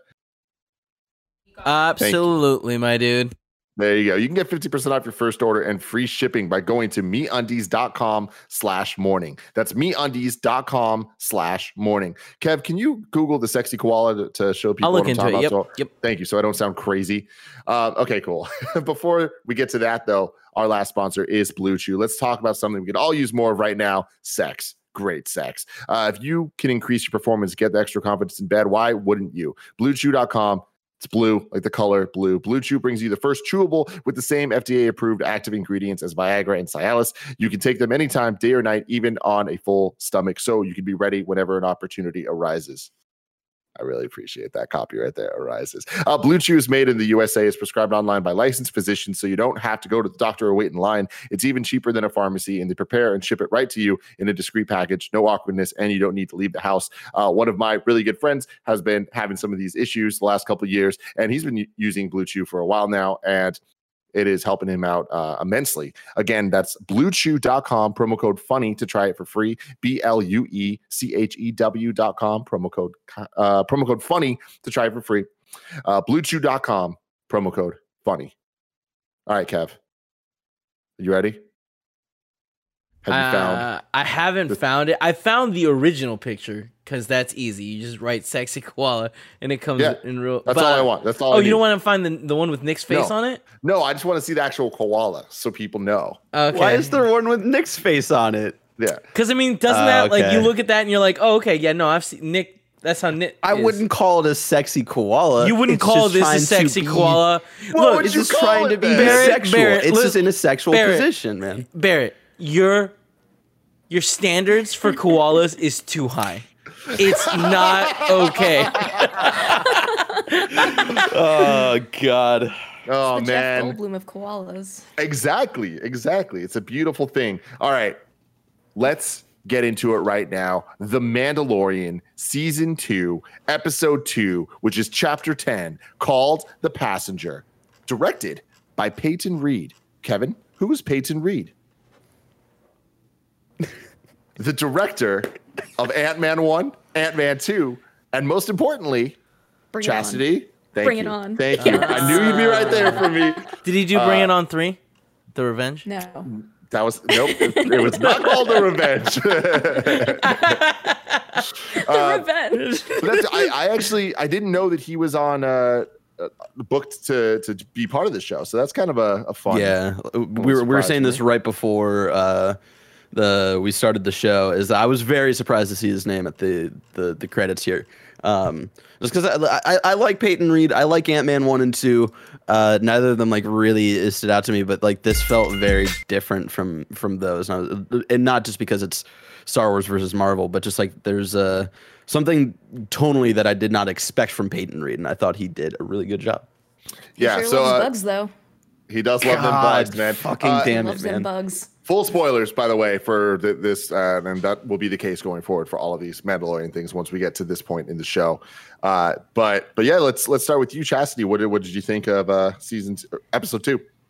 Absolutely, my dude. There you go. You can get fifty percent off your first order and free shipping by going to MeUndies.com slash morning. That's MeUndies.com slash morning. Kev, can you Google the sexy koala to, to show people I'll look what I'm into talking it. about? Yep. So- Yep. Thank you. So I don't sound crazy. Um, okay, cool. Before we get to that, though, our last sponsor is Blue Chew. Let's talk about something we could all use more of right now, sex. Great sex. Uh, if you can increase your performance, get the extra confidence in bed, why wouldn't you? Blue Chew dot com. It's blue, like the color blue. Blue Chew brings you the first chewable with the same F D A-approved active ingredients as Viagra and Cialis. You can take them anytime, day or night, even on a full stomach, so you can be ready whenever an opportunity arises. I really appreciate that copy right there. Arises. Uh, Blue Chew is made in the U S A. Is prescribed online by licensed physicians, so you don't have to go to the doctor or wait in line. It's even cheaper than a pharmacy, and they prepare and ship it right to you in a discreet package. No awkwardness, and you don't need to leave the house. Uh, one of my really good friends has been having some of these issues the last couple of years, and he's been u- using Blue Chew for a while now, and it is helping him out uh, immensely. Again, that's blue chew dot com, promo code funny to try it for free. B L U E C H E W dot com, promo code uh, promo code funny to try it for free. Uh, blue chew dot com, promo code funny. All right, Kev. You ready? Have you found? Uh, I haven't the- found it. I found the original picture because that's easy. You just write "sexy koala" and it comes Yeah, in real. That's but- all I want. That's all Oh, I you need. don't want to find the the one with Nick's face No. on it? No, I just want to see the actual koala so people know. Okay. Why is there one with Nick's face on it? Yeah. Because I mean, doesn't Uh, that like you okay. look at that and you're like, oh, okay, yeah, no, I've seen Nick. That's how Nick. I is. wouldn't call it a sexy koala. You wouldn't It's call just this trying a to sexy be- koala. What Look, would It's you just call trying it to be then? Barrett, sexual. Barrett, it's look- just in a sexual Barrett. position, man. Barrett, your your standards for koalas is too high. It's not okay. Oh God. Oh the man. Jeff Goldblum of koalas. Exactly, exactly. It's a beautiful thing. All right, let's get into it right now. The Mandalorian, season two, episode two, which is chapter ten, called The Passenger, directed by Peyton Reed. Kevin, who is Peyton Reed? The director of Ant-Man one, Ant-Man two, and most importantly, Bring it on. Chastity. Thank Bring you. it on. Thank you. I knew you'd be right there for me. Did he do Bring It On three? The Revenge? No. That was nope. It, it was not called The Revenge. The revenge. But that's, I, I actually I didn't know that he was on uh, uh, booked to to be part of the show. So that's kind of a, a fun. Yeah, we were we were surprised saying me. this right before uh, the we started the show. Is I was very surprised to see his name at the the, the credits here. Um, just because I, I I like Peyton Reed, I like Ant-Man one and two. Uh, neither of them like really stood out to me, but like this felt very different from from those, and, I was, and not just because it's Star Wars versus Marvel, but just like there's uh, something tonally that I did not expect from Peyton Reed, and I thought he did a really good job. Yeah. Sure So loves uh, bugs though. he does love them God, bugs, man. fucking Uh, damn it, Loves them man. bugs. Full spoilers, by the way, for th- this, uh, and that will be the case going forward for all of these Mandalorian things once we get to this point in the show. Uh, but but yeah, let's let's start with you, Chastity. What did what did you think of uh, season two, episode two?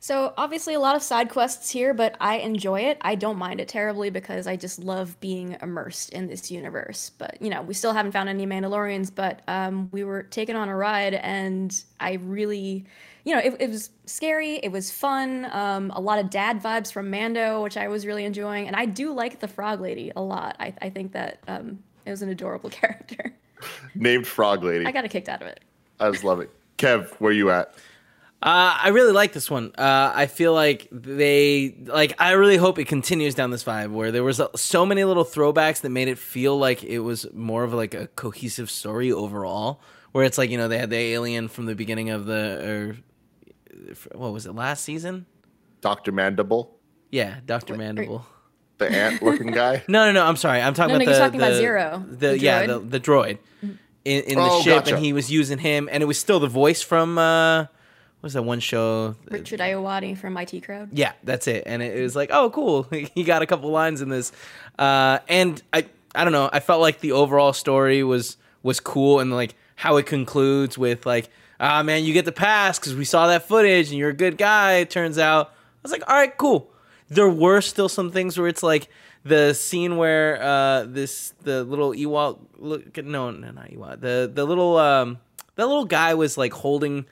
So obviously a lot of side quests here, but I enjoy it. I don't mind it terribly because I just love being immersed in this universe. But you know, we still haven't found any Mandalorians, but um, we were taken on a ride, and I really, you know, it, it was scary. It was fun. Um, a lot of dad vibes from Mando, which I was really enjoying, and I do like the Frog Lady a lot. I, I think that um, it was an adorable character. Named Frog Lady. I got a kick out of it. I just love it. Kev, where you at? Uh, I really like this one. Uh, I feel like they like. I really hope it continues down this vibe where there was uh, so many little throwbacks that made it feel like it was more of like a cohesive story overall. Where it's like, you know, they had the alien from the beginning of the, or what was it, last season? Doctor Mandible, Yeah, Doctor Wait, Mandible. the ant-looking guy. No, no, no. I'm sorry. I'm talking No, no, about you're the talking about the- Zero, The, the yeah, droid. the the droid in, in the Oh, ship, gotcha. and he was using him, and it was still the voice from uh, what was that one show? Richard Iowati from I T Crowd. Yeah, that's it. And it, it was like, oh, cool. He got a couple lines in this, uh, and I, I don't know. I felt like the overall story was was cool, and like how it concludes with like, ah, man, you get the pass because we saw that footage, and you're a good guy. It turns out, I was like, all right, cool. There were still some things where it's like the scene where uh, this the little Ewok, look, no, no, not Ewok, the the little um, that little guy was like holding.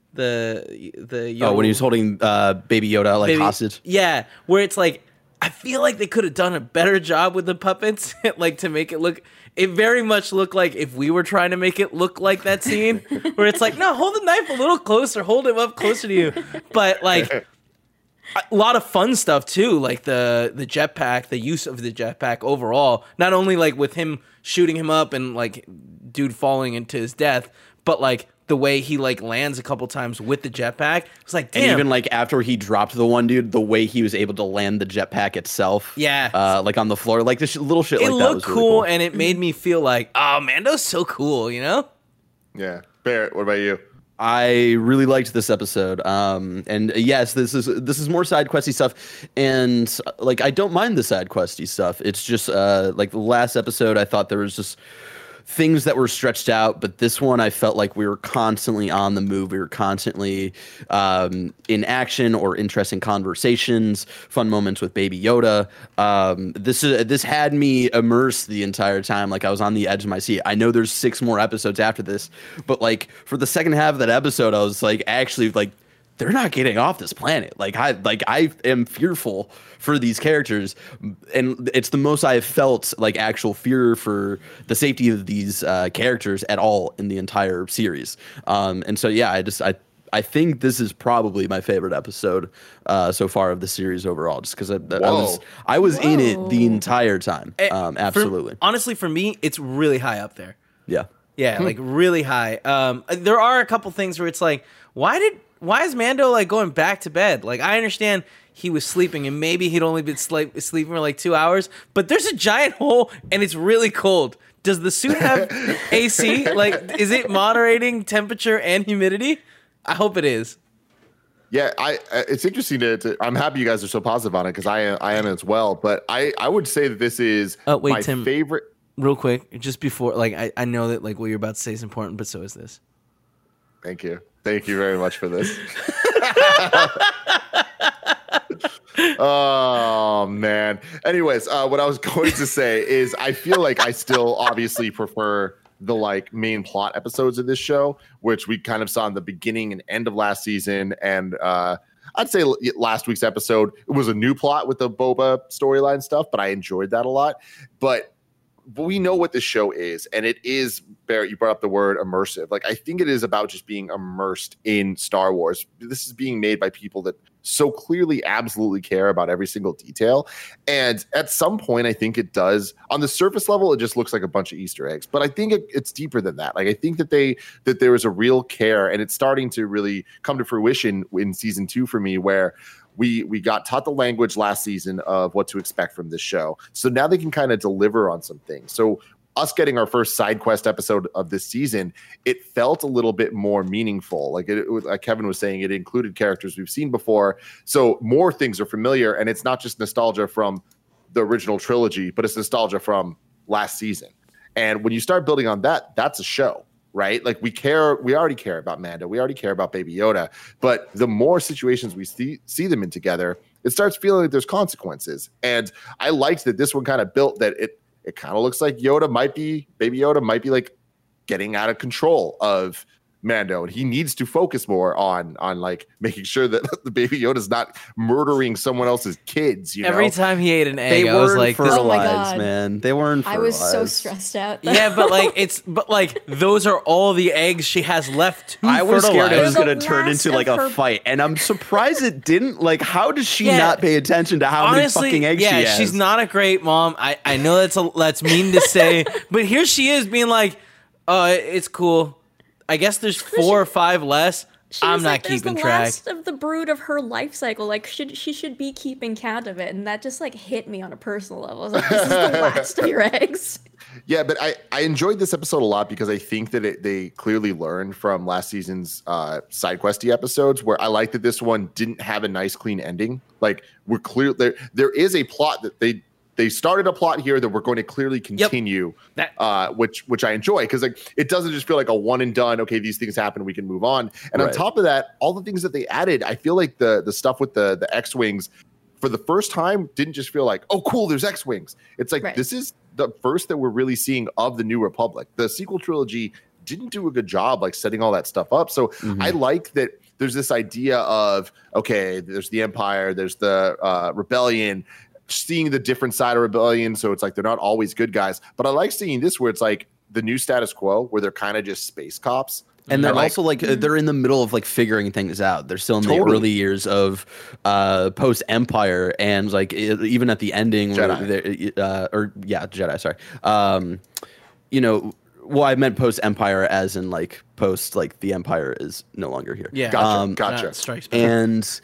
The the Oh, when he was holding uh, Baby Yoda like Baby- hostage. Yeah, where it's like I feel like they could have done a better job with the puppets, like to make it look. It very much looked like if we were trying to make it look like that scene, where it's like, no, hold the knife a little closer, hold him up closer to you. But like a lot of fun stuff too, like the the jetpack, the use of the jetpack overall. Not only like with him shooting him up and like dude falling into his death, but like the way he like lands a couple times with the jetpack. It's like, damn. And even like after he dropped the one dude, the way he was able to land the jetpack itself, Yeah. uh, like on the floor, like this sh- little shit it like that looked was cool, really cool. and it made me feel like, oh, Mando's so cool, you know? Yeah. Barrett, what about you? I really liked this episode, um, and uh, yes, this is this is more side questy stuff, and uh, like I don't mind the side questy stuff. It's just uh, like the last episode, I thought there was just things that were stretched out, but this one I felt like we were constantly on the move. We were constantly um, in action or interesting conversations, fun moments with Baby Yoda. Um, this is this had me immersed the entire time, like I was on the edge of my seat. I know there's six more episodes after this, but like for the second half of that episode, I was like actually like, they're not getting off this planet. Like I like I am fearful for these characters, and it's the most I have felt like actual fear for the safety of these uh, characters at all in the entire series. Um, and so yeah, I just I I think this is probably my favorite episode uh, so far of the series overall, just because I, I was I was in it the Whoa. entire time. Eh, Um, for- absolutely, honestly, for me, it's really high up there. yeah. Yeah, like really high. Um, there are a couple things where it's like, why did why is Mando like going back to bed? Like, I understand he was sleeping and maybe he'd only been sleep, sleeping for like two hours, but there's a giant hole and it's really cold. Does the suit have A C? Like, is it moderating temperature and humidity? I hope it is. Yeah, I. uh, It's interesting to, to. I'm happy you guys are so positive on it because I am. I am as well. But I. I would say that this is Oh, wait, my Tim. favorite. Real quick, just before, like, I, I know that like what you're about to say is important, but so is this. Thank you. Thank you very much for this. Oh man. Anyways, uh, what I was going to say is I feel like I still obviously prefer the like main plot episodes of this show, which we kind of saw in the beginning and end of last season. And uh, I'd say l- last week's episode, it was a new plot with the Boba storyline stuff, but I enjoyed that a lot. But but we know what this show is, and it is, Barrett, you brought up the word immersive. Like, I think it is about just being immersed in Star Wars. This is being made by people that so clearly absolutely care about every single detail. And at some point, I think it does. On the surface level, it just looks like a bunch of Easter eggs. But I think it, it's deeper than that. Like, I think that they that there is a real care, and it's starting to really come to fruition in season two for me, where we we got taught the language last season of what to expect from this show. So now they can kind of deliver on some things. So us getting our first side quest episode of this season, it felt a little bit more meaningful. Like, it, it was, like Kevin was saying, it included characters we've seen before. So more things are familiar, and it's not just nostalgia from the original trilogy, but it's nostalgia from last season. And when you start building on that, that's a show. right? Like we care, we already care about Mando, we already care about Baby Yoda, but the more situations we see see them in together, it starts feeling like there's consequences. And I liked that this one kind of built that it it kind of looks like Yoda might be, Baby Yoda might be like getting out of control of Mando, and he needs to focus more on on like making sure that the Baby Yoda's not murdering someone else's kids. You Every know? time he ate an egg, They I was weren't like, this- Oh my fertilized, God. man. They weren't I fertilized. was so stressed out. yeah, but like it's but like those are all the eggs she has left to I was scared it fertilize. was They're going the to turn last into like of a her- fight, and I'm surprised it didn't. Like, how does she Yeah. not pay attention to how Honestly, many fucking eggs yeah, she has? she's not a great mom. I, I know that's a, that's mean to say, but here she is being like, "Oh, it- it's cool. I guess there's four or five less. She I'm was not like, "There's keeping the track." last of the brood of her life cycle. Like, should she should be keeping count of it, and that just like hit me on a personal level. I was like, this is the last of your eggs. Yeah, but I, I enjoyed this episode a lot because I think that it, they clearly learned from last season's uh, side questy episodes, where I like that this one didn't have a nice, clean ending. Like we're clear there there is a plot that they they started a plot here that we're going to clearly continue, That- uh, which which I enjoy because like it doesn't just feel like a one and done. Okay, these things happen, we can move on. And on Right. top of that, all the things that they added, I feel like the the stuff with the the X wings. For the first time, didn't just feel like, oh, cool, there's X-Wings. It's like, Right. this is the first that we're really seeing of the New Republic. The sequel trilogy didn't do a good job, like, setting all that stuff up. So I like that there's this idea of, okay, there's the Empire, there's the uh, Rebellion, seeing the different side of Rebellion. So it's like, they're not always good guys. But I like seeing this where it's like the new status quo, where they're kind of just space cops. And they're And, like- also like uh, they're in the middle of like figuring things out. They're still in the Totally. early years of uh, post Empire, and like e- even at the ending, where Jedi. they're, uh, or yeah, Jedi. Sorry, um, you know. Well, I meant post Empire, as in like post like the Empire is no longer here. Yeah, Gotcha, Um, gotcha. That strikes me. and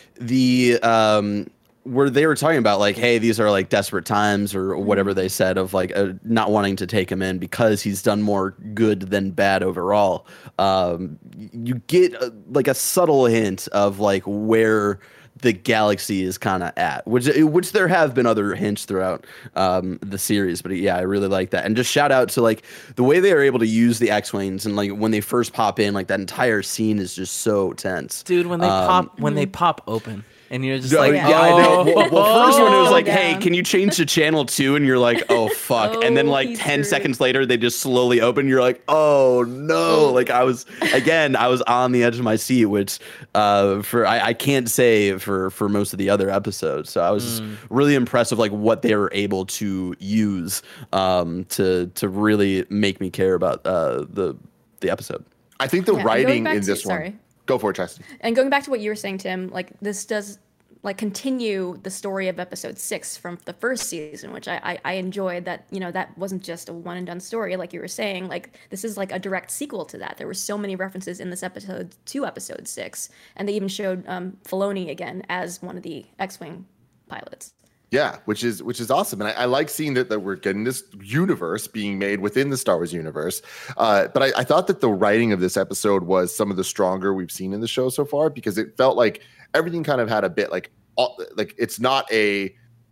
the um where they were talking about like, hey, these are like desperate times or whatever they said, of like uh, not wanting to take him in because he's done more good than bad overall. Um, you get uh, like a subtle hint of like where the galaxy is kind of at, which which there have been other hints throughout um, the series, but yeah, I really like that. And just shout out to like the way they are able to use the X-wings, and like when they first pop in, like that entire scene is just so tense, Dude, when they Um, pop when they pop open and you're just Oh, like, yeah, I know. oh. Well, well, first one it was Oh, like, down. "Hey, can you change to channel two?" And you're like, "Oh fuck!" and then Oh, like he's ten screwed. seconds later, they just slowly open. You're like, "Oh no!" Like I was again, I was on the edge of my seat, which uh, for I, I can't say for for most of the other episodes. So I was just really impressed with like what they were able to use um, to to really make me care about uh, the the episode. I think the Yeah, and going writing back in to- this one. sorry. Go for it, Chastity. And going back to what you were saying, Tim, like this does like continue the story of episode six from the first season, which I, I I enjoyed. That you know that wasn't just a one and done story, like you were saying. Like this is like a direct sequel to that. There were so many references in this episode to episode six, and they even showed um, Filoni again as one of the X-wing pilots. Yeah, which is which is awesome, and I, I like seeing that, that we're getting this universe being made within the Star Wars universe. Uh, but I, I thought that the writing of this episode was some of the stronger we've seen in the show so far, because it felt like everything kind of had a bit like all, like it's not a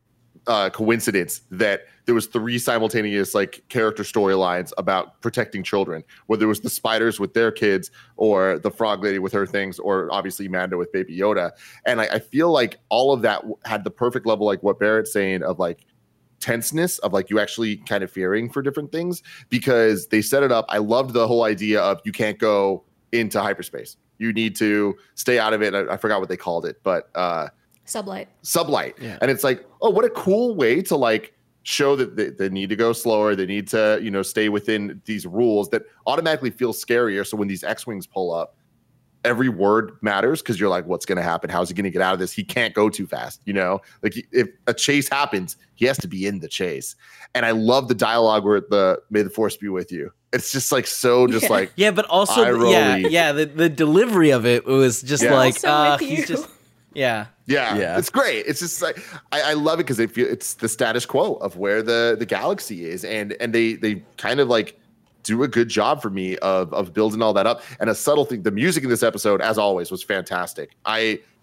uh, coincidence that there was three simultaneous like character storylines about protecting children, whether it was the spiders with their kids or the frog lady with her things, or obviously Mando with Baby Yoda. And I, I feel like all of that w- had the perfect level, like what Barrett's saying, of like tenseness, of like you actually kind of fearing for different things, because they set it up. I loved the whole idea of you can't go into hyperspace. You need to stay out of it. I, I forgot what they called it, but uh, Sublight. sublight. Yeah. And it's like, oh, what a cool way to like show that they, they need to go slower. They need to, you know, stay within these rules that automatically feel scarier. So when these X-Wings pull up, every word matters, because you're like, what's going to happen? How's he going to get out of this? He can't go too fast, you know? Like if a chase happens, he has to be in the chase. And I love the dialogue where the "May the Force be with you." It's just like so just Yeah. like Yeah, but also, eye yeah, rolly. yeah, the, the delivery of it was just Yeah. like, Also uh, with he's you. just, yeah. Yeah, Yeah. it's great. It's just like I, I love it because it feel it's the status quo of where the the galaxy is, and and they they kind of like do a good job for me of of building all that up. And a subtle thing, the music in this episode, as always, was fantastic. I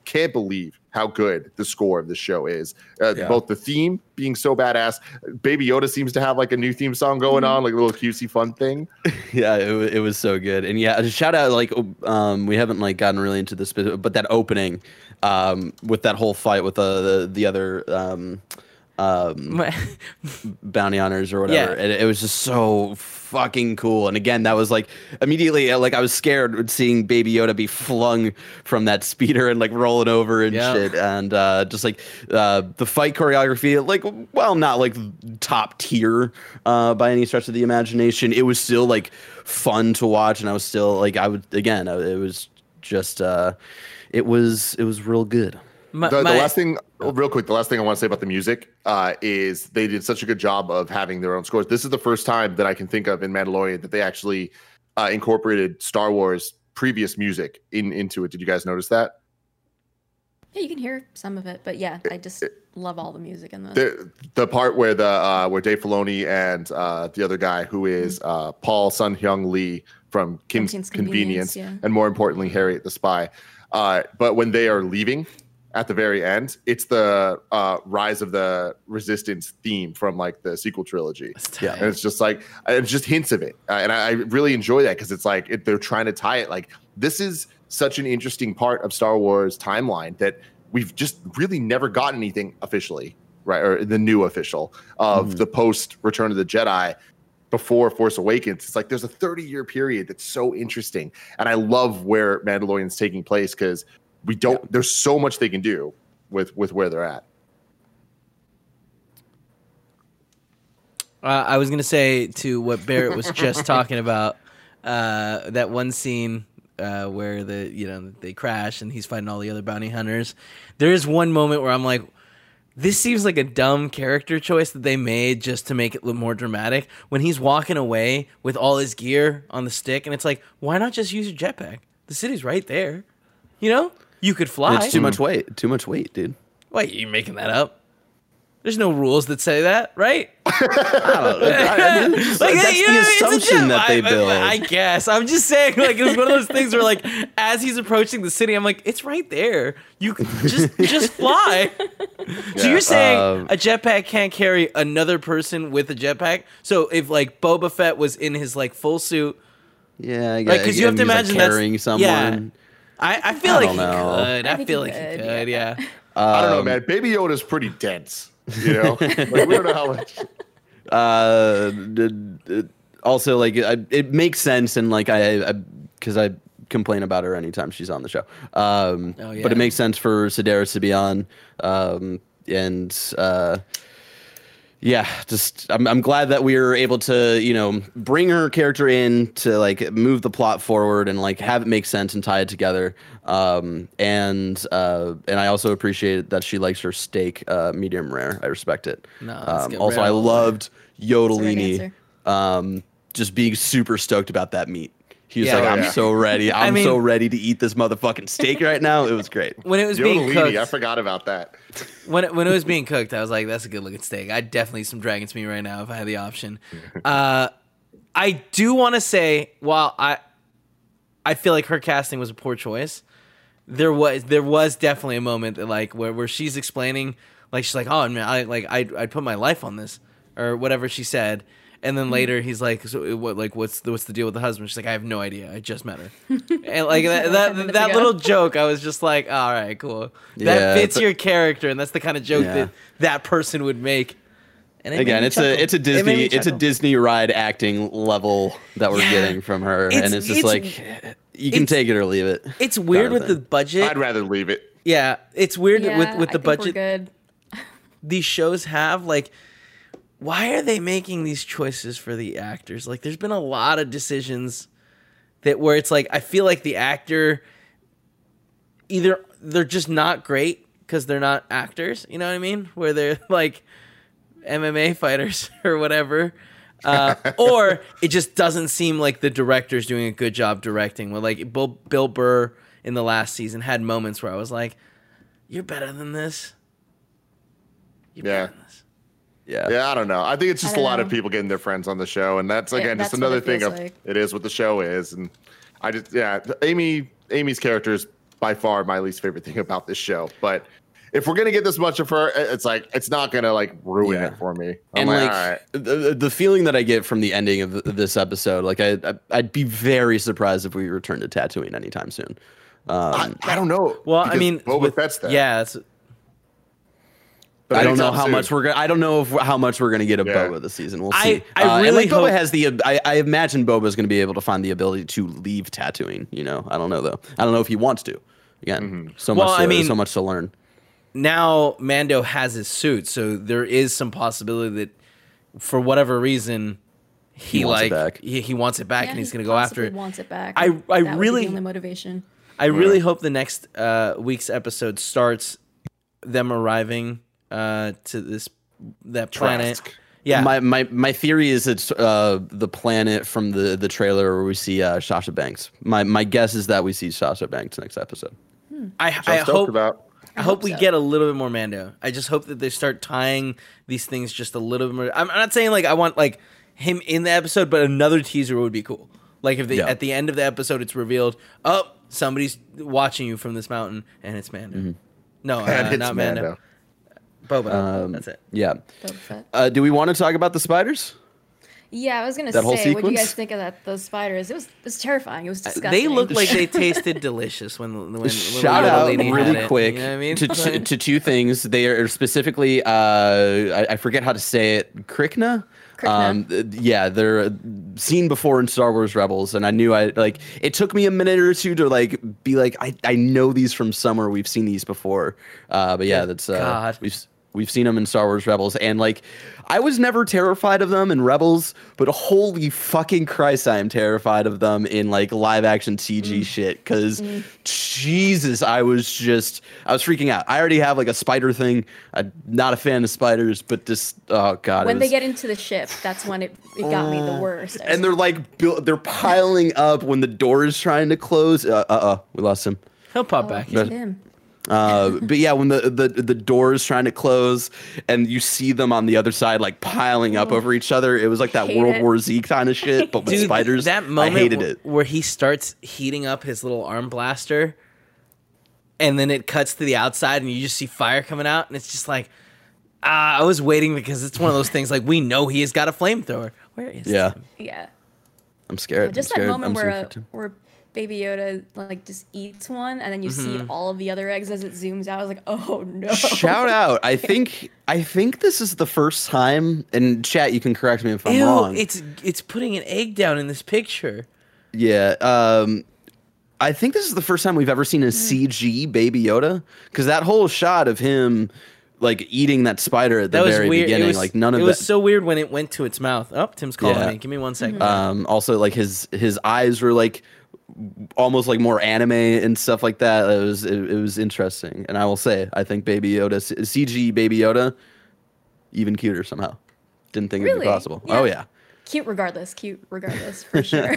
can't believe how good the score of the show is. Uh, Yeah. Both the theme being so badass. Baby Yoda seems to have like a new theme song going on, like a little cutesy fun thing. Yeah, it, wa- it was so good. And yeah, shout out, like, um, we haven't like gotten really into this, but but that opening um, with that whole fight with the the, the other um, um, bounty hunters or whatever. Yeah. It, it was just so fucking cool. And again, that was like immediately, uh, like I was scared seeing Baby Yoda be flung from that speeder and like rolling over and Yeah. shit. And uh, just like uh, the fight choreography, like, well, not like top tier uh, by any stretch of the imagination. It was still like fun to watch, and I was still like, I would again, I- it was just, uh, it was, it was real good. My, The, the my- last thing, real quick, the last thing I want to say about the music uh, is they did such a good job of having their own scores. This is the first time that I can think of in Mandalorian that they actually uh, incorporated Star Wars previous music in into it. Did you guys notice that? Yeah, you can hear some of it, but yeah, I just love all the music in the. The the part where the uh, where Dave Filoni and uh, the other guy who is uh, Paul Sun Hyung Lee from Kim's Kim's Convenience, Convenience, yeah. and more importantly Harriet the Spy. Uh, but when they are leaving at the very end, it's the uh, Rise of the Resistance theme from like the sequel trilogy. Yeah. And it's just like it's just hints of it, uh, and I, I really enjoy that because it's like it, they're trying to tie it. Like this is such an interesting part of Star Wars timeline that we've just really never gotten anything officially, right? Or the new official of Mhm. the post Return of the Jedi before Force Awakens. It's like there's a thirty year period that's so interesting, and I love where Mandalorian's taking place because we don't. There's so much they can do with with where they're at. Uh, I was gonna say to what Barrett was just talking about, uh, that one scene uh, where the you know they crash and he's fighting all the other bounty hunters. There is one moment where I'm like, this seems like a dumb character choice that they made just to make it look more dramatic. When he's walking away with all his gear on the stick, and it's like, why not just use your jetpack? The city's right there. You know, you could fly. It's too much weight. Too much weight, dude. Wait, you making that up? There's no rules that say that, right? I don't know. I mean, it's- Like, that's you the know, it's a assumption gem. that they I- build. I, I guess. I'm just saying, like, it was one of those things where, like, as he's approaching the city, I'm like, it's right there. You can just just fly. So you're saying Um, a jetpack can't carry another person with a jetpack? So if like Boba Fett was in his like full suit, yeah, I like guess. because you have to imagine that's carrying someone. Yeah, I, I feel I like don't he know. could. I, I think feel he like he could, could. Yeah. yeah. I don't know, Um, man. Baby Yoda's pretty dense. You know, like, we don't know how much. uh d- d- also like I, it makes sense, and like I because I, complain about her anytime she's on the show, um Oh, yeah. but it makes sense for Sedaris to be on, um and uh yeah, just I'm I'm glad that we were able to, you know, bring her character in to like move the plot forward and like have it make sense and tie it together. Um and uh and I also appreciate that she likes her steak uh medium rare. I respect it. No, let's um, get also rare I all the way. loved That's the right Yodelini answer. um just being super stoked about that meat. He was Yeah. like, Oh, I'm yeah. so ready. I'm mean- so ready to eat this motherfucking steak right now. It was great. When it was being Yodelini, cooked, I forgot about that. when it, when it was being cooked, I was like, "That's a good looking steak." I'd definitely eat some dragon's meat right now if I had the option. Uh, I do want to say, while I I feel like her casting was a poor choice, there was there was definitely a moment that like where, where she's explaining, like she's like, "Oh man, I like I I'd, I'd put my life on this," or whatever she said. And then later he's like, "So what? Like, what's the, what's the deal with the husband?" She's like, "I have no idea. I just met her." And like that Ten that, minutes that ago. little joke, I was just like, "All right, cool. That Yeah, fits but- your character, and that's the kind of joke Yeah. that that person would make." And it made Again, me it's chuckle. a it's a It made Disney me it's a chuckle. Disney ride acting level that we're Yeah. getting from her, It's- and it's just it's- like you can it's- take it or leave it. It's weird kind of with the thing. budget. I'd rather leave it. Yeah, it's weird Yeah, with with I the think we're budget good. these shows have. Like, why are they making these choices for the actors? Like, there's been a lot of decisions that where it's like I feel like the actor either they're just not great because they're not actors. You know what I mean? Where they're like M M A fighters or whatever. Uh, or it just doesn't seem like the director's doing a good job directing. Where like Bill, Bill Burr in the last season had moments where I was like, "You're better than this. You're Yeah. better than this." Yeah. Yeah, I don't know. I think it's just I a don't lot of know. people getting their friends on the show, and that's again just that's what another it thing feels of like. it is what the show is, and I just yeah, Amy Amy's character is by far my least favorite thing about this show. But if we're gonna get this much of her, it's like it's not gonna like ruin Yeah. it for me. I'm And like, like all right. the, the feeling that I get from the ending of th- this episode, like I, I I'd be very surprised if we return to Tatooine anytime soon. Um, I, I don't know. Well, I because mean, Boba with- Fett's there. yeah, it's, But I don't know anytime how soon. much we're gonna. I don't know if, how much we're gonna get of Yeah. Boba this season. We'll I- see. I Uh, and, really like Boba hope- has the. I, I imagine Boba is gonna be able to find the ability to leave Tatooine. You know, I don't know though. I don't know if he wants to. Again, Mm-hmm. so Well, much. To, I mean- so much to learn. now Mando has his suit, so there is some possibility that for whatever reason he, He wants it like back. He, he wants it back Yeah, and he's he going to go after possibly it. Wants it back. I- I That would be really- the only motivation. I really hope the next uh, week's episode starts them arriving uh, to this that planet. Trask. Yeah, My my my theory is it's uh the planet from the the trailer where we see uh, Sasha Banks. My my guess is that we see Sasha Banks next episode. I, I So stoked hope about. I hope hope we so. get a little bit more Mando. I just hope that they start tying these things just a little bit more. I'm, I'm not saying like I want like him in the episode, but another teaser would be cool. Like if they Yeah. at the end of the episode it's revealed, oh, somebody's watching you from this mountain, and it's Mando. Mm-hmm. No, And uh, it's not Mando. Mando. Boba. Um, That's it. Yeah. Boba Fett. Uh, do we want to talk about the spiders? Yeah, I was gonna That whole say, what do you sequence? guys think of that? Those spiders. It was it was terrifying. It was disgusting. They look like they tasted delicious when when, when Shout little out lady had really it, quick You know what I mean? to, to to two things. They are specifically, uh, I, I forget how to say it, Krykna. Krykna. Um, th- yeah, they're uh, seen before in Star Wars Rebels, and I knew I like. It took me a minute or two to like be like, I, I know these from somewhere. We've seen these before. Uh, but yeah, that's uh, God. we've we've seen them in Star Wars Rebels, and like. I was never terrified of them in Rebels, but holy fucking Christ, I am terrified of them in like live action C G shit. Because Jesus, I was just, I was freaking out. I already have like a spider thing. I'm not a fan of spiders, but just, oh God. it when they was- get into the ship, that's when it, it got me the worst. I was and they're like, built, they're piling up when the door is trying to close. Uh uh, uh we lost him. He'll pop like, back. oh, him. Uh, but yeah, when the, the the door is trying to close and you see them on the other side like piling up over each other, it was like that Hate World it. War Z kind of shit, but with Dude, spiders. that moment I hated wh- it. where he starts heating up his little arm blaster, and then it cuts to the outside, and you just see fire coming out, and it's just like, ah, I was waiting because it's one of those things like we know he has got a flamethrower. Where is Yeah, he? Yeah. I'm scared. Just I'm that scared. moment I'm where scared uh, for Tim. where Baby Yoda like just eats one, and then you see Mm-hmm. all of the other eggs as it zooms out. I was like, oh no! Shout out! I think I think this is the first time. And chat, you can correct me if I'm Ew, wrong. it's it's putting an egg down in this picture. Yeah. Um, I think this is the first time we've ever Mm. seen a C G Baby Yoda, because that whole shot of him like eating that spider at the That was very weird. beginning, it was, like none of it that. was so weird when it went to its mouth. Oh, Tim's calling Yeah. me. Give me one second. Um, also, like his his eyes were like almost like more anime and stuff like that. It was it, it was interesting, and I will say I think Baby Yoda C G Baby Yoda even cuter somehow. Didn't think it'd Really? be possible. Yeah. Oh yeah. Cute regardless, cute regardless for sure.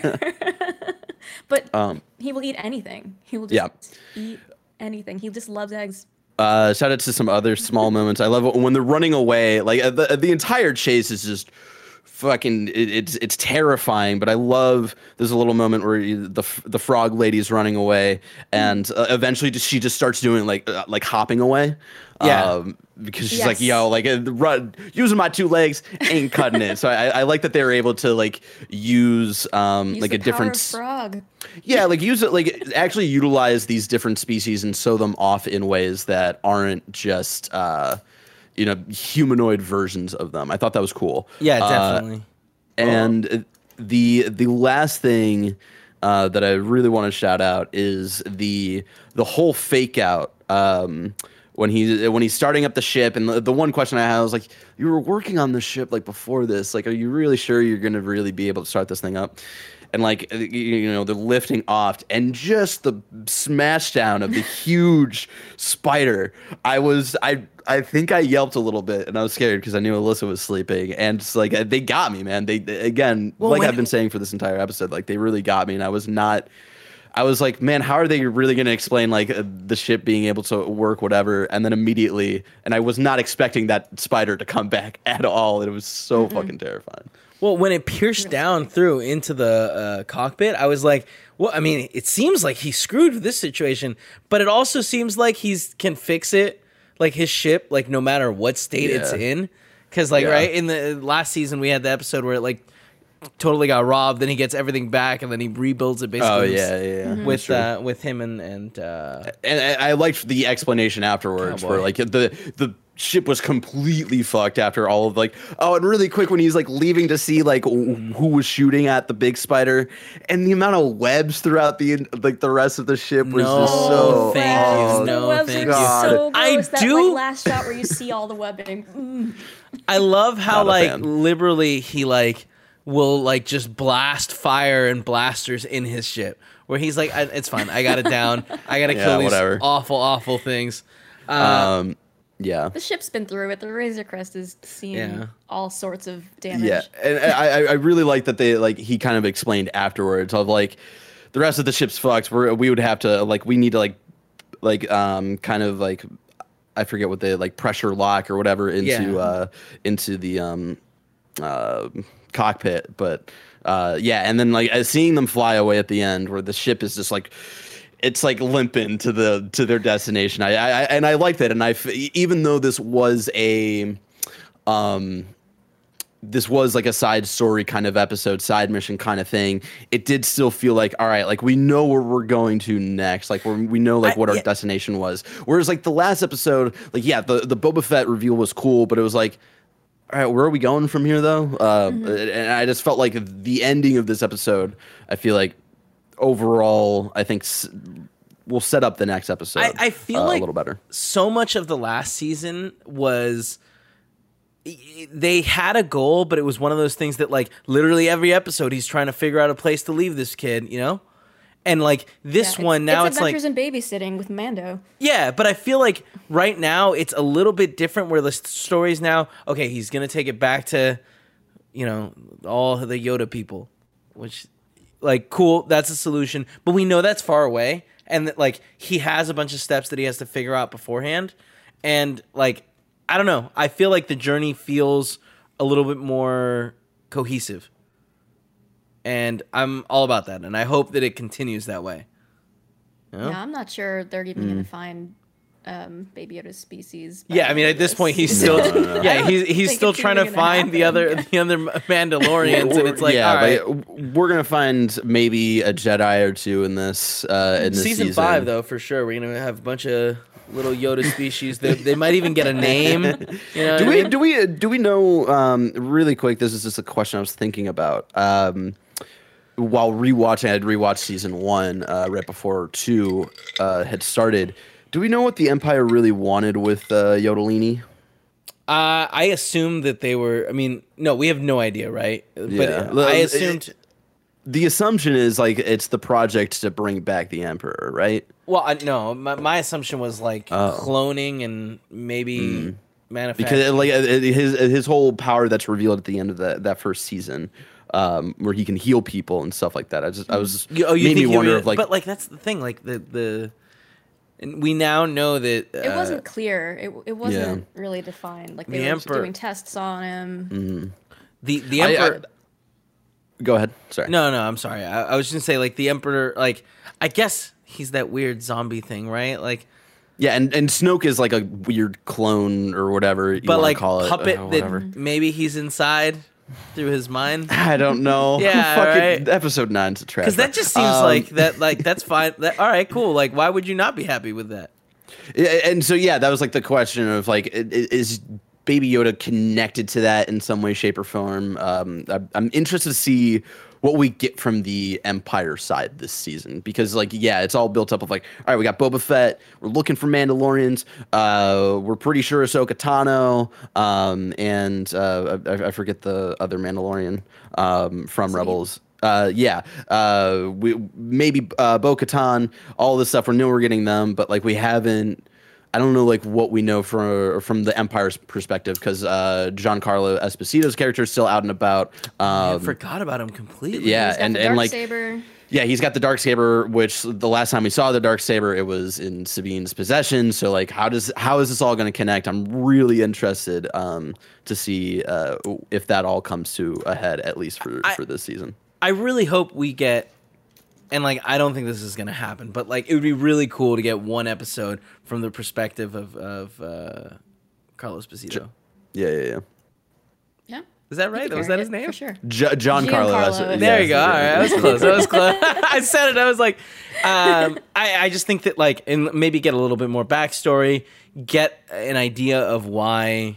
but Um, he will eat anything. He will just Yeah. eat anything. He just loves eggs. Uh, shout out to some other small moments. I love it when they're running away. Like uh, the the entire chase is just fucking. It, it's it's terrifying. But I love there's a little moment where you, the f- the frog lady's running away, and uh, eventually just, she just starts doing like uh, like hopping away. Yeah. Um, because she's like, Yes. yo, like uh, run using my two legs ain't cutting it. So I, I like that they were able to like use um Use like the a different power of frog. yeah, like use it, like actually utilize these different species and sew them off in ways that aren't just, uh, you know, humanoid versions of them. I thought that was cool. yeah, Uh, definitely. and the the last thing uh, that I really want to shout out is the the whole fake out. Um, when he when he's starting up the ship, and the, the one question I had was like, you were working on the ship like before this, like, are you really sure you're gonna really be able to start this thing up? And like you you know they're lifting off, and just the smash down of the huge spider. I was I I think I yelped a little bit, and I was scared because I knew Alyssa was sleeping, and it's like they got me, man. They again, Well, like when- I've been saying for this entire episode, like they really got me, and I was not. I was like, man, how are they really going to explain like uh, the ship being able to work, whatever? And then immediately, and I was not expecting that spider to come back at all. It was so fucking terrifying. Well, when it pierced down through into the uh, cockpit, I was like, well, I mean, it seems like he's screwed with this situation, but it also seems like he's can fix it, like his ship, like no matter what state Yeah. it's in. Because, like, Yeah. right, in the last season, we had the episode where it, like, totally got robbed, then he gets everything back, and then he rebuilds it basically Oh with- yeah, yeah. yeah. with uh, with him and, and uh, And I I liked the explanation afterwards, Oh, where boy. like the the ship was completely fucked after all of like oh, and really quick when he's like leaving to see like wh- who was shooting at the big spider, and the amount of webs throughout the like the rest of the ship was No, just so. thank oh, you. The No, webs thank are you. so I gross. That do- like last shot where you see all the webbing. Mm. I love how Not a like fan. liberally he like will like just blast fire and blasters in his ship where he's like I, it's fine, I got it down, I gotta Yeah, kill these whatever. awful awful things. Uh, Um, yeah. The ship's been through it. The Razor Crest has seen Yeah. all sorts of damage. Yeah, and I, I I really like that they like he kind of explained afterwards of like the rest of the ship's fucked. We we would have to like we need to like like um kind of like I forget what they like pressure lock or whatever into Yeah. uh into the um uh cockpit, but uh yeah, and then like as seeing them fly away at the end where the ship is just like. It's like limping to the to their destination. I, I and I like that. And I f- even though this was a, um, this was like a side story kind of episode, side mission kind of thing. It did still feel like all right, like we know where we're going to next. Like we we know like I- what our yeah. destination was. Whereas like the last episode, like yeah, the the Boba Fett reveal was cool, but it was like. All right, where are we going from here, though? Uh, And I just felt like the ending of this episode. I feel like overall, I think s- we'll set up the next episode. I, I feel uh, like a little better. so much of the last season was they had a goal, but it was one of those things that like literally every episode he's trying to figure out a place to leave this kid, you know? And like this Yeah, one now it's, like Adventures in Babysitting with Mando. yeah, but I feel like right now it's a little bit different where the s- story's now, okay, he's going to take it back to, you know, all the Yoda people, which, like, cool, that's a solution. But we know that's far away, and that, like, he has a bunch of steps that he has to figure out beforehand. And, like, I don't know. I feel like the journey feels a little bit more cohesive. And I'm all about that, and I hope that it continues that way. You know? Yeah, I'm not sure they're even going to find um, Baby Yoda's species. by Yeah, I the mean, end at of this point, he's still, No, no, no. I yeah, don't he's he's think still it's trying to even gonna find the other happen. the other Mandalorians, and it's like, yeah, all right, like, we're gonna find maybe a Jedi or two in this uh, in this season, season. five though for sure. We're gonna have a bunch of little Yoda species. They, they might even get a name. You know, Do what I we mean? do we do we know um, really quick? This is just a question I was thinking about. Um, while rewatching, I had rewatched season one uh, right before two uh, had started. Do we know what the Empire really wanted with uh, Yodelini? Uh, I assumed that they were. I mean, no, we have no idea, right? But Yeah. uh, I It- assumed. The assumption is like it's the project to bring back the Emperor, right? Well, I, no, my, my assumption was like Oh. cloning and maybe manufacturing. Because like uh, his his whole power that's revealed at the end of that that first season, um, where he can heal people and stuff like that. I just I was You- oh, you made think me he wonder would- if like but like that's the thing, like the the, and we now know that uh, It wasn't clear. It, it wasn't really defined. Like they The were just Emperor- doing tests on him. the the I- I- emperor. go ahead. Sorry. No, no, I'm sorry. I, I was just gonna say, like, the Emperor, like, I guess he's that weird zombie thing, right? Like, Yeah, and, and Snoke is like a weird clone or whatever you but want like to call it. puppet uh, that whatever. maybe he's inside through his mind. I don't know. Yeah, Fucking right. episode nine's a trash. Because that just seems Um, like that. Like that's fine. That, all right, cool. Like, why would you not be happy with that? Yeah, and so yeah, that was like the question of like, i- i- is Baby Yoda connected to that in some way, shape, or form? Um, I- I'm interested to see what we get from the Empire side this season because, like, yeah, it's all built up of like, all right, we got Boba Fett, we're looking for Mandalorians, uh, we're pretty sure Ahsoka Tano, um, and uh, I, I forget the other Mandalorian um, from Rebels. Uh, yeah, uh, we maybe uh, Bo-Katan, all this stuff. We know we're getting them, but like we haven't. I don't know like what we know from from the Empire's perspective because uh, Giancarlo Esposito's character is still out and about. I Um, forgot about him completely. yeah, He's got and the and dark like saber. Yeah, he's got the dark saber, which the last time we saw the dark saber, it was in Sabine's possession. So, like, how does how is this all going to connect? I'm really interested um, to see uh, if that all comes to a head, at least for I, for this season. I really hope we get, and like, I don't think this is going to happen, but like, it would be really cool to get one episode from the perspective of of uh, Carlos Esposito. Yeah, yeah, yeah. Yeah. Is that right? Was that his name? For sure. J- John Carlo. Giancarlo. There you go. All right, I was close. I was close. I said it. I was like, um, I, I just think that like, and maybe get a little bit more backstory, get an idea of why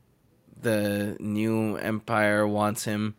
the new empire wants him.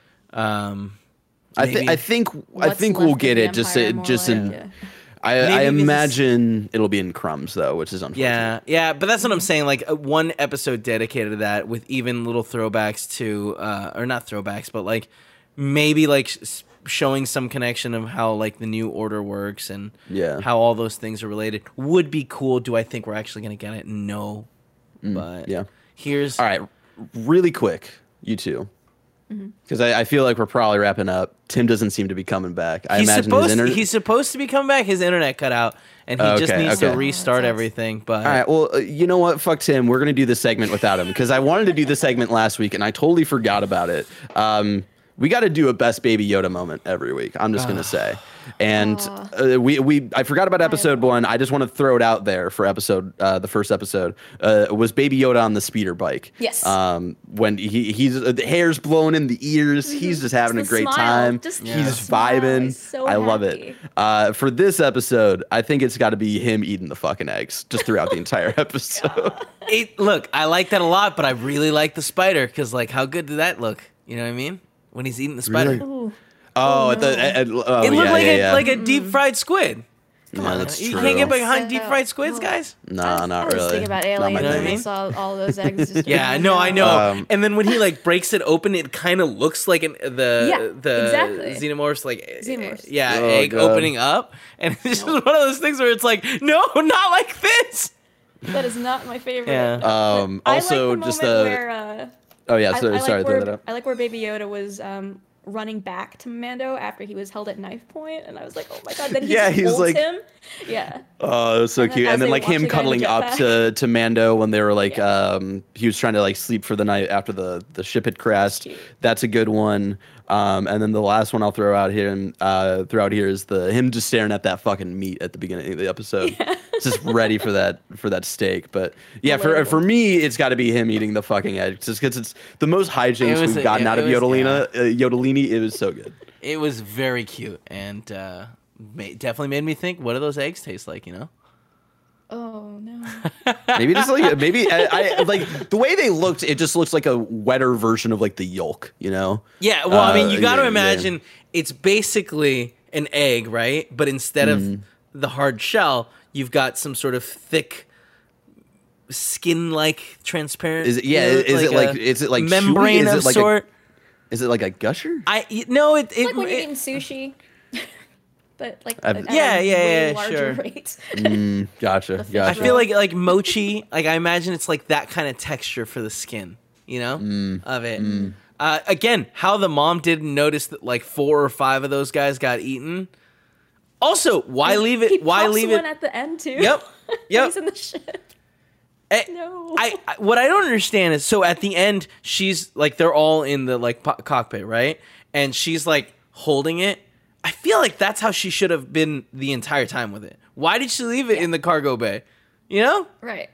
Um, I, th- I think I What's think left we'll of get the it. Just empire, uh, more just like, in. yeah. I, I Maybe this is- imagine it'll be in crumbs though, which is unfortunate. yeah, yeah, but that's what I'm saying. Like uh, one episode dedicated to that, with even little throwbacks to, uh, or not throwbacks, but like maybe like s- showing some connection of how like the new order works and Yeah. how all those things are related would be cool. Do I think we're actually gonna get it? No, but yeah. here's All right, really quick, you two, because I, I feel like we're probably wrapping up. Tim doesn't seem to be coming back. I He's imagine supposed his internet. he's supposed to be coming back. His internet cut out, and he just Okay, needs okay. to restart Oh, that sucks. everything. But All right, well, uh, you know what? Fuck Tim. We're gonna do this segment without him because I wanted to do this segment last week and I totally forgot about it. Um, we got to do a best Baby Yoda moment every week. I'm just gonna say, and uh, we we I forgot about episode one. I just want to throw it out there for episode uh, the first episode uh, was Baby Yoda on the speeder bike. Yes. Um, when he he's uh, the hair's blowing in the ears. He's just having Just a the great smile. time. Just the he's smile. vibing. He's so I love happy. it. Uh, for this episode, I think it's got to be him eating the fucking eggs just throughout the entire episode. it, look, I like that a lot, but I really like the spider because, like, how good did that look? You know what I mean? When he's eating the spider, Really? Ooh. Oh, Oh, at the, no. at, oh it looked yeah, like yeah, a yeah. like a deep fried squid. Yeah, that's you true. can't get So- behind deep fried squids, guys. No, I was, not I was really. thinking about Not my aliens thing. when I saw all those eggs. Just Yeah, no, I know. Um, and then when he like breaks it open, it kind of looks like an the Yeah, the exactly. xenomorphs like Xenomorphs. yeah, Oh, egg God. opening up, and it's just one of those things where it's like, no, not like this. That is not my favorite. Yeah. But Um, I also, like the just moment uh, where, uh, oh yeah, I- sorry, I, like sorry, throw where, that up. I like where Baby Yoda was um, running back to Mando after he was held at knife point, and I was like, oh my god. Then he Yeah, just he's holds like- him. Yeah. Oh, it was so And then cute. as And then they like watch him the guy in the cuddling up jetpack. to, to Mando when they were like, Yeah. um, he was trying to like sleep for the night after the, the ship had crashed. Cute. That's a good one. Um, and then the last one I'll throw out here and uh, throw out here is the him just staring at that fucking meat at the beginning of the episode, just ready for that for that steak. But yeah, for Relatable. for me, it's got to be him eating the fucking egg, just because it's the most hijinks It was we've a- gotten it- out of it was- Yodelina, uh, Yodelini. It was so good. It was very cute and uh, ma- definitely made me think, what do those eggs taste like? You know? Oh no. Maybe just like maybe I, I like the way they looked. It just looks like a wetter version of like the yolk, you know? Yeah, well, I mean, Uh, you got to yeah, yeah. imagine it's basically an egg, right? But instead Mm-hmm. of the hard shell, you've got some sort of thick, skin-like, transparent. Is it? Yeah. you know, Is it a like? Is it like chewy? membrane Is of it like sort? A, is it like a gusher? I y- no, it it, like when you're it- eating sushi. But like I've- at a Yeah, yeah, way yeah, larger sure. rate. Mm, gotcha. fish I Gotcha. feel like like mochi. Like I imagine it's like that kind of texture for the skin, you know, Mm, of it. Uh, again, how the mom didn't notice that like four or five of those guys got eaten. Also, why leave He it? Why pops leave one it? at the end too. Yep. Yep. He's in the ship. Eh, No. I, I what I don't understand is so at the end she's like they're all in the like po- cockpit, right? And she's like holding it. I feel like that's how she should have been the entire time with it. Why did she leave it in the cargo bay? You know? Right.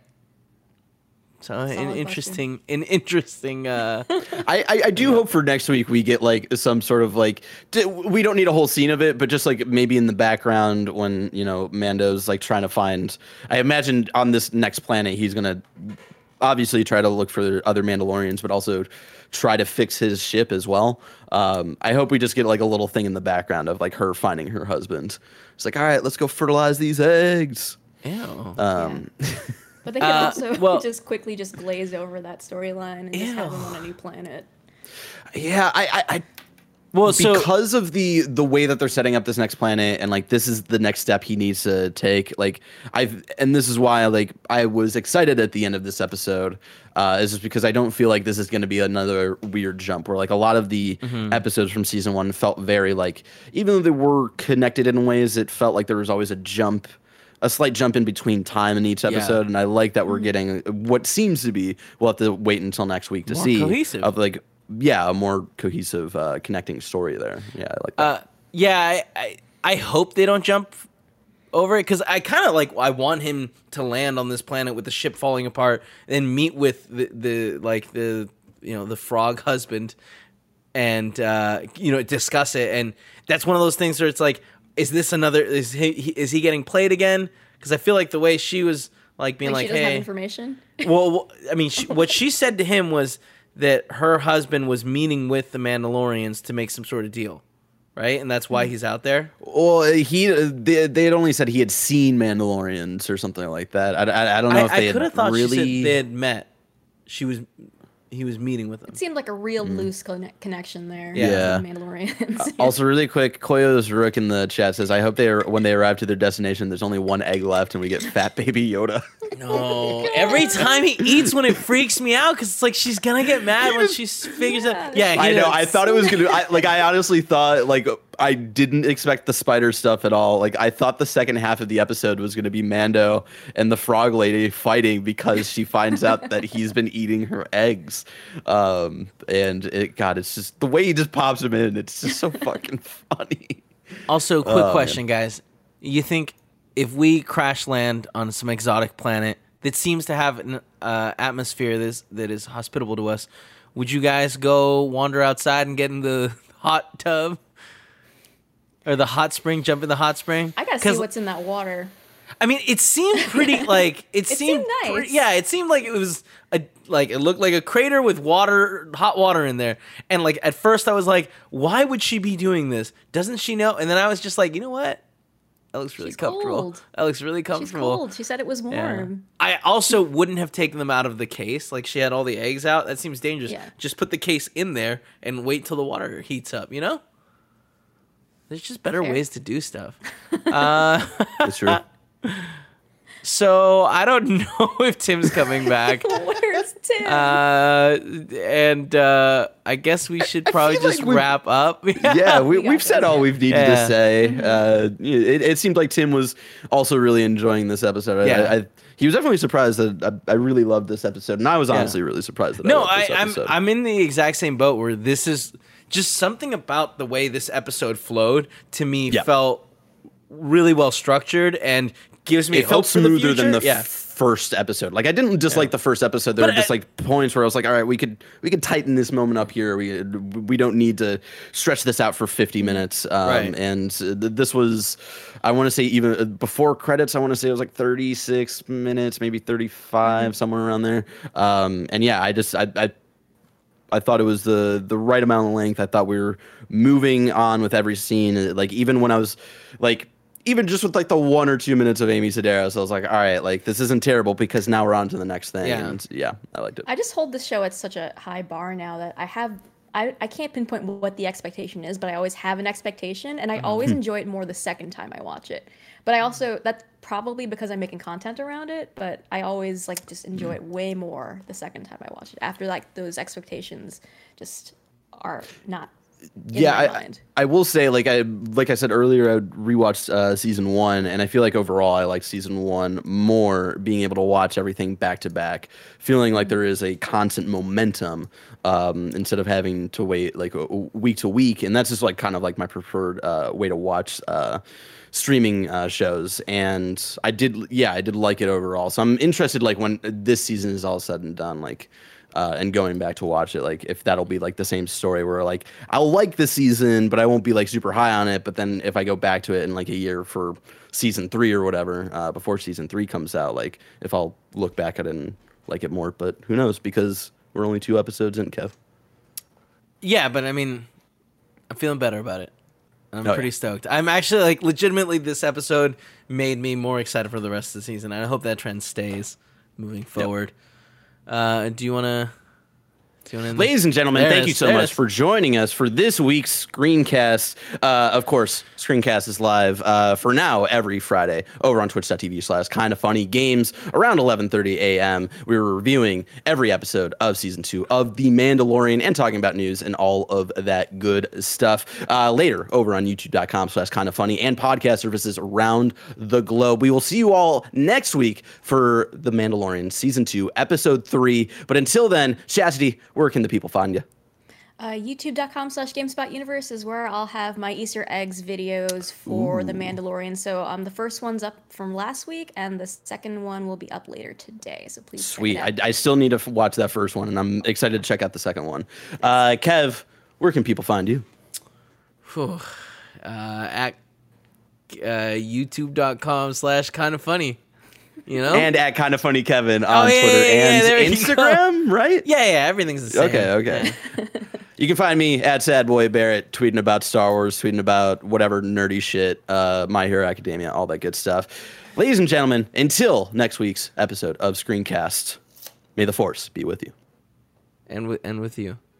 So an question. interesting, an interesting. Uh, I, I, I do hope for next week we get like some sort of like d- we don't need a whole scene of it, but just like maybe in the background when you know Mando's like trying to find. I imagine on this next planet he's gonna obviously try to look for other Mandalorians, but also try to fix his ship as well. Um, I hope we just get like a little thing in the background of like her finding her husband. It's like, all right, let's go fertilize these eggs. ew. Um, But they could Uh, also well- just quickly just glaze over that storyline and just have Ew. them on a new planet. Yeah, I, I, I, Well, so because of the the way that they're setting up this next planet, and like this is the next step he needs to take. Like I've, and this is why like I was excited at the end of this episode, uh, is just because I don't feel like this is going to be another weird jump where like a lot of the Mm-hmm. episodes from season one felt very like, even though they were connected in ways, it felt like there was always a jump. A slight jump in between time in each episode, Yeah. and I like that we're getting what seems to be. We'll have to wait until next week to More see cohesive. of like, yeah, a more cohesive, uh, connecting story there. Yeah, I like that. Uh, yeah, I, I I hope they don't jump over it because I kind of like I want him to land on this planet with the ship falling apart and meet with the, the like the you know the frog husband and uh, you know discuss it. And that's one of those things where it's like, is this another? Is he is he getting played again? Because I feel like the way she was like being Like, like, she doesn't have hey, information. well, well, I mean, she, what she said to him was that her husband was meeting with the Mandalorians to make some sort of deal, right? And that's why he's out there. Well, he they, they had only said he had seen Mandalorians or something like that. I, I, I don't know I, if they I could have had thought really. she said they had met. She was, he was meeting with them. It seemed like a real loose conne- connection there. Yeah. with the Mandalorians. Also, really quick, Koyo's Rook in the chat says, "I hope they are, when they arrive to their destination, there's only one egg left, and we get fat baby Yoda." No, every time he eats, when it freaks me out because it's like she's gonna get mad when she s- figures out. Yeah, I he know. does. I thought it was gonna. I, like, I honestly thought, like, I didn't expect the spider stuff at all. Like, I thought the second half of the episode was gonna be Mando and the frog lady fighting because she finds out that he's been eating her eggs. Um, and it, God, it's just the way he just pops them in. It's just so fucking funny. Also, quick Oh, question, guys. You think if we crash land on some exotic planet that seems to have an uh, atmosphere that is, that is hospitable to us, would you guys go wander outside and get in the hot tub? Or the hot spring, jump in the hot spring? I gotta 'Cause, see what's in that water. I mean, it seemed pretty like it, seemed seemed nice. pre- yeah, it seemed like it was a like it looked like a crater with water, hot water in there. And like at first I was like, why would she be doing this? Doesn't she know? And then I was just like, you know what? That looks really She's comfortable. cold. That looks really She's comfortable. cold. She said it was Yeah. warm. I also wouldn't have taken them out of the case. Like she had all the eggs out. That seems dangerous. Yeah. Just put the case in there and wait till the water heats up, you know? There's just better Fair. ways to do stuff. Uh, It's true. so I don't know if Tim's coming back. Where's Tim? Uh, and uh, I guess we should probably feel like just we've- wrap up. Yeah, we, We got we've said this. all we've needed Yeah. to say. Uh, it, it seemed like Tim was also really enjoying this episode. I, Yeah. I, I, he was definitely surprised that I, I really loved this episode, and I was honestly really surprised that I No, loved I, this I'm episode. I'm in the exact same boat where this is just something about the way this episode flowed to me Yeah. felt really well structured and gives me it felt hope for the smoother than future. the yeah. f- first episode. Like I didn't dislike the first episode. There But were just I- like points where I was like, all right, we could we could tighten this moment up here. We we don't need to stretch this out for fifty minutes. Um, Right. And uh, th- this was, I want to say even uh, before credits, I want to say it was like thirty-six minutes, maybe thirty-five, somewhere around there. Um, and yeah, I just I. I I thought it was the the right amount of length. I thought we were moving on with every scene. Like even when I was like even just with like the one or two minutes of Amy Sedaris, I was like, all right, like this isn't terrible because now we're on to the next thing. Yeah. And yeah, I liked it. I just hold this show at such a high bar now that I have I, I can't pinpoint what the expectation is, but I always have an expectation and I always enjoy it more the second time I watch it. But I also that's probably because I'm making content around it, but I always like just enjoy it way more the second time I watch it. After like those expectations just are not in yeah, my I, mind. I will say, like I like I said earlier, I rewatched uh, season one, and I feel like overall I like season one more. Being able to watch everything back to back, feeling like there is a constant momentum um, instead of having to wait like a, a week to week, and that's just like kind of like my preferred uh, way to watch uh, streaming uh, shows. And I did, yeah, I did like it overall. So I'm interested, like when this season is all said and done, like. Uh, and going back to watch it, like if that'll be like the same story where like I'll like this season, but I won't be like super high on it. But then if I go back to it in like a year for season three or whatever, uh, before season three comes out, like if I'll look back at it and like it more. But who knows? Because we're only two episodes in, Kev. Yeah, but I mean, I'm feeling better about it. I'm Oh, pretty yeah. stoked. I'm actually like legitimately. This episode made me more excited for the rest of the season. And I hope that trend stays moving forward. Uh, do you want to Tune in. Ladies and gentlemen, There it thank you is. so There it much is. for joining us for this week's Screencast. Uh, of course, Screencast is live uh, for now every Friday over on twitch.tv slash kind of funny games around eleven thirty a.m. We were reviewing every episode of season two of The Mandalorian and talking about news and all of that good stuff. Uh, later over on youtube.com slash kind of funny and podcast services around the globe. We will see you all next week for The Mandalorian season two, episode three. But until then, Chastity, where can the people find you? Uh, YouTube.com slash GameSpot Universe is where I'll have my Easter eggs videos for Ooh. The Mandalorian. So um, the first one's up from last week, and the second one will be up later today. So please Sweet. check it I, I still need to f- watch that first one, and I'm excited to check out the second one. Uh, Kev, where can people find you? Whew. Uh, at uh, youtube.com slash kind of funny. You know? And at Kind of Funny Kevin on Oh, yeah, Twitter yeah, yeah, and there you go. Instagram, right? yeah, yeah, everything's the same. Okay, okay. You can find me at Sadboy Barrett, tweeting about Star Wars, tweeting about whatever nerdy shit, uh, My Hero Academia, all that good stuff. Ladies and gentlemen, until next week's episode of Screencast, may the Force be with you. And with, and with you.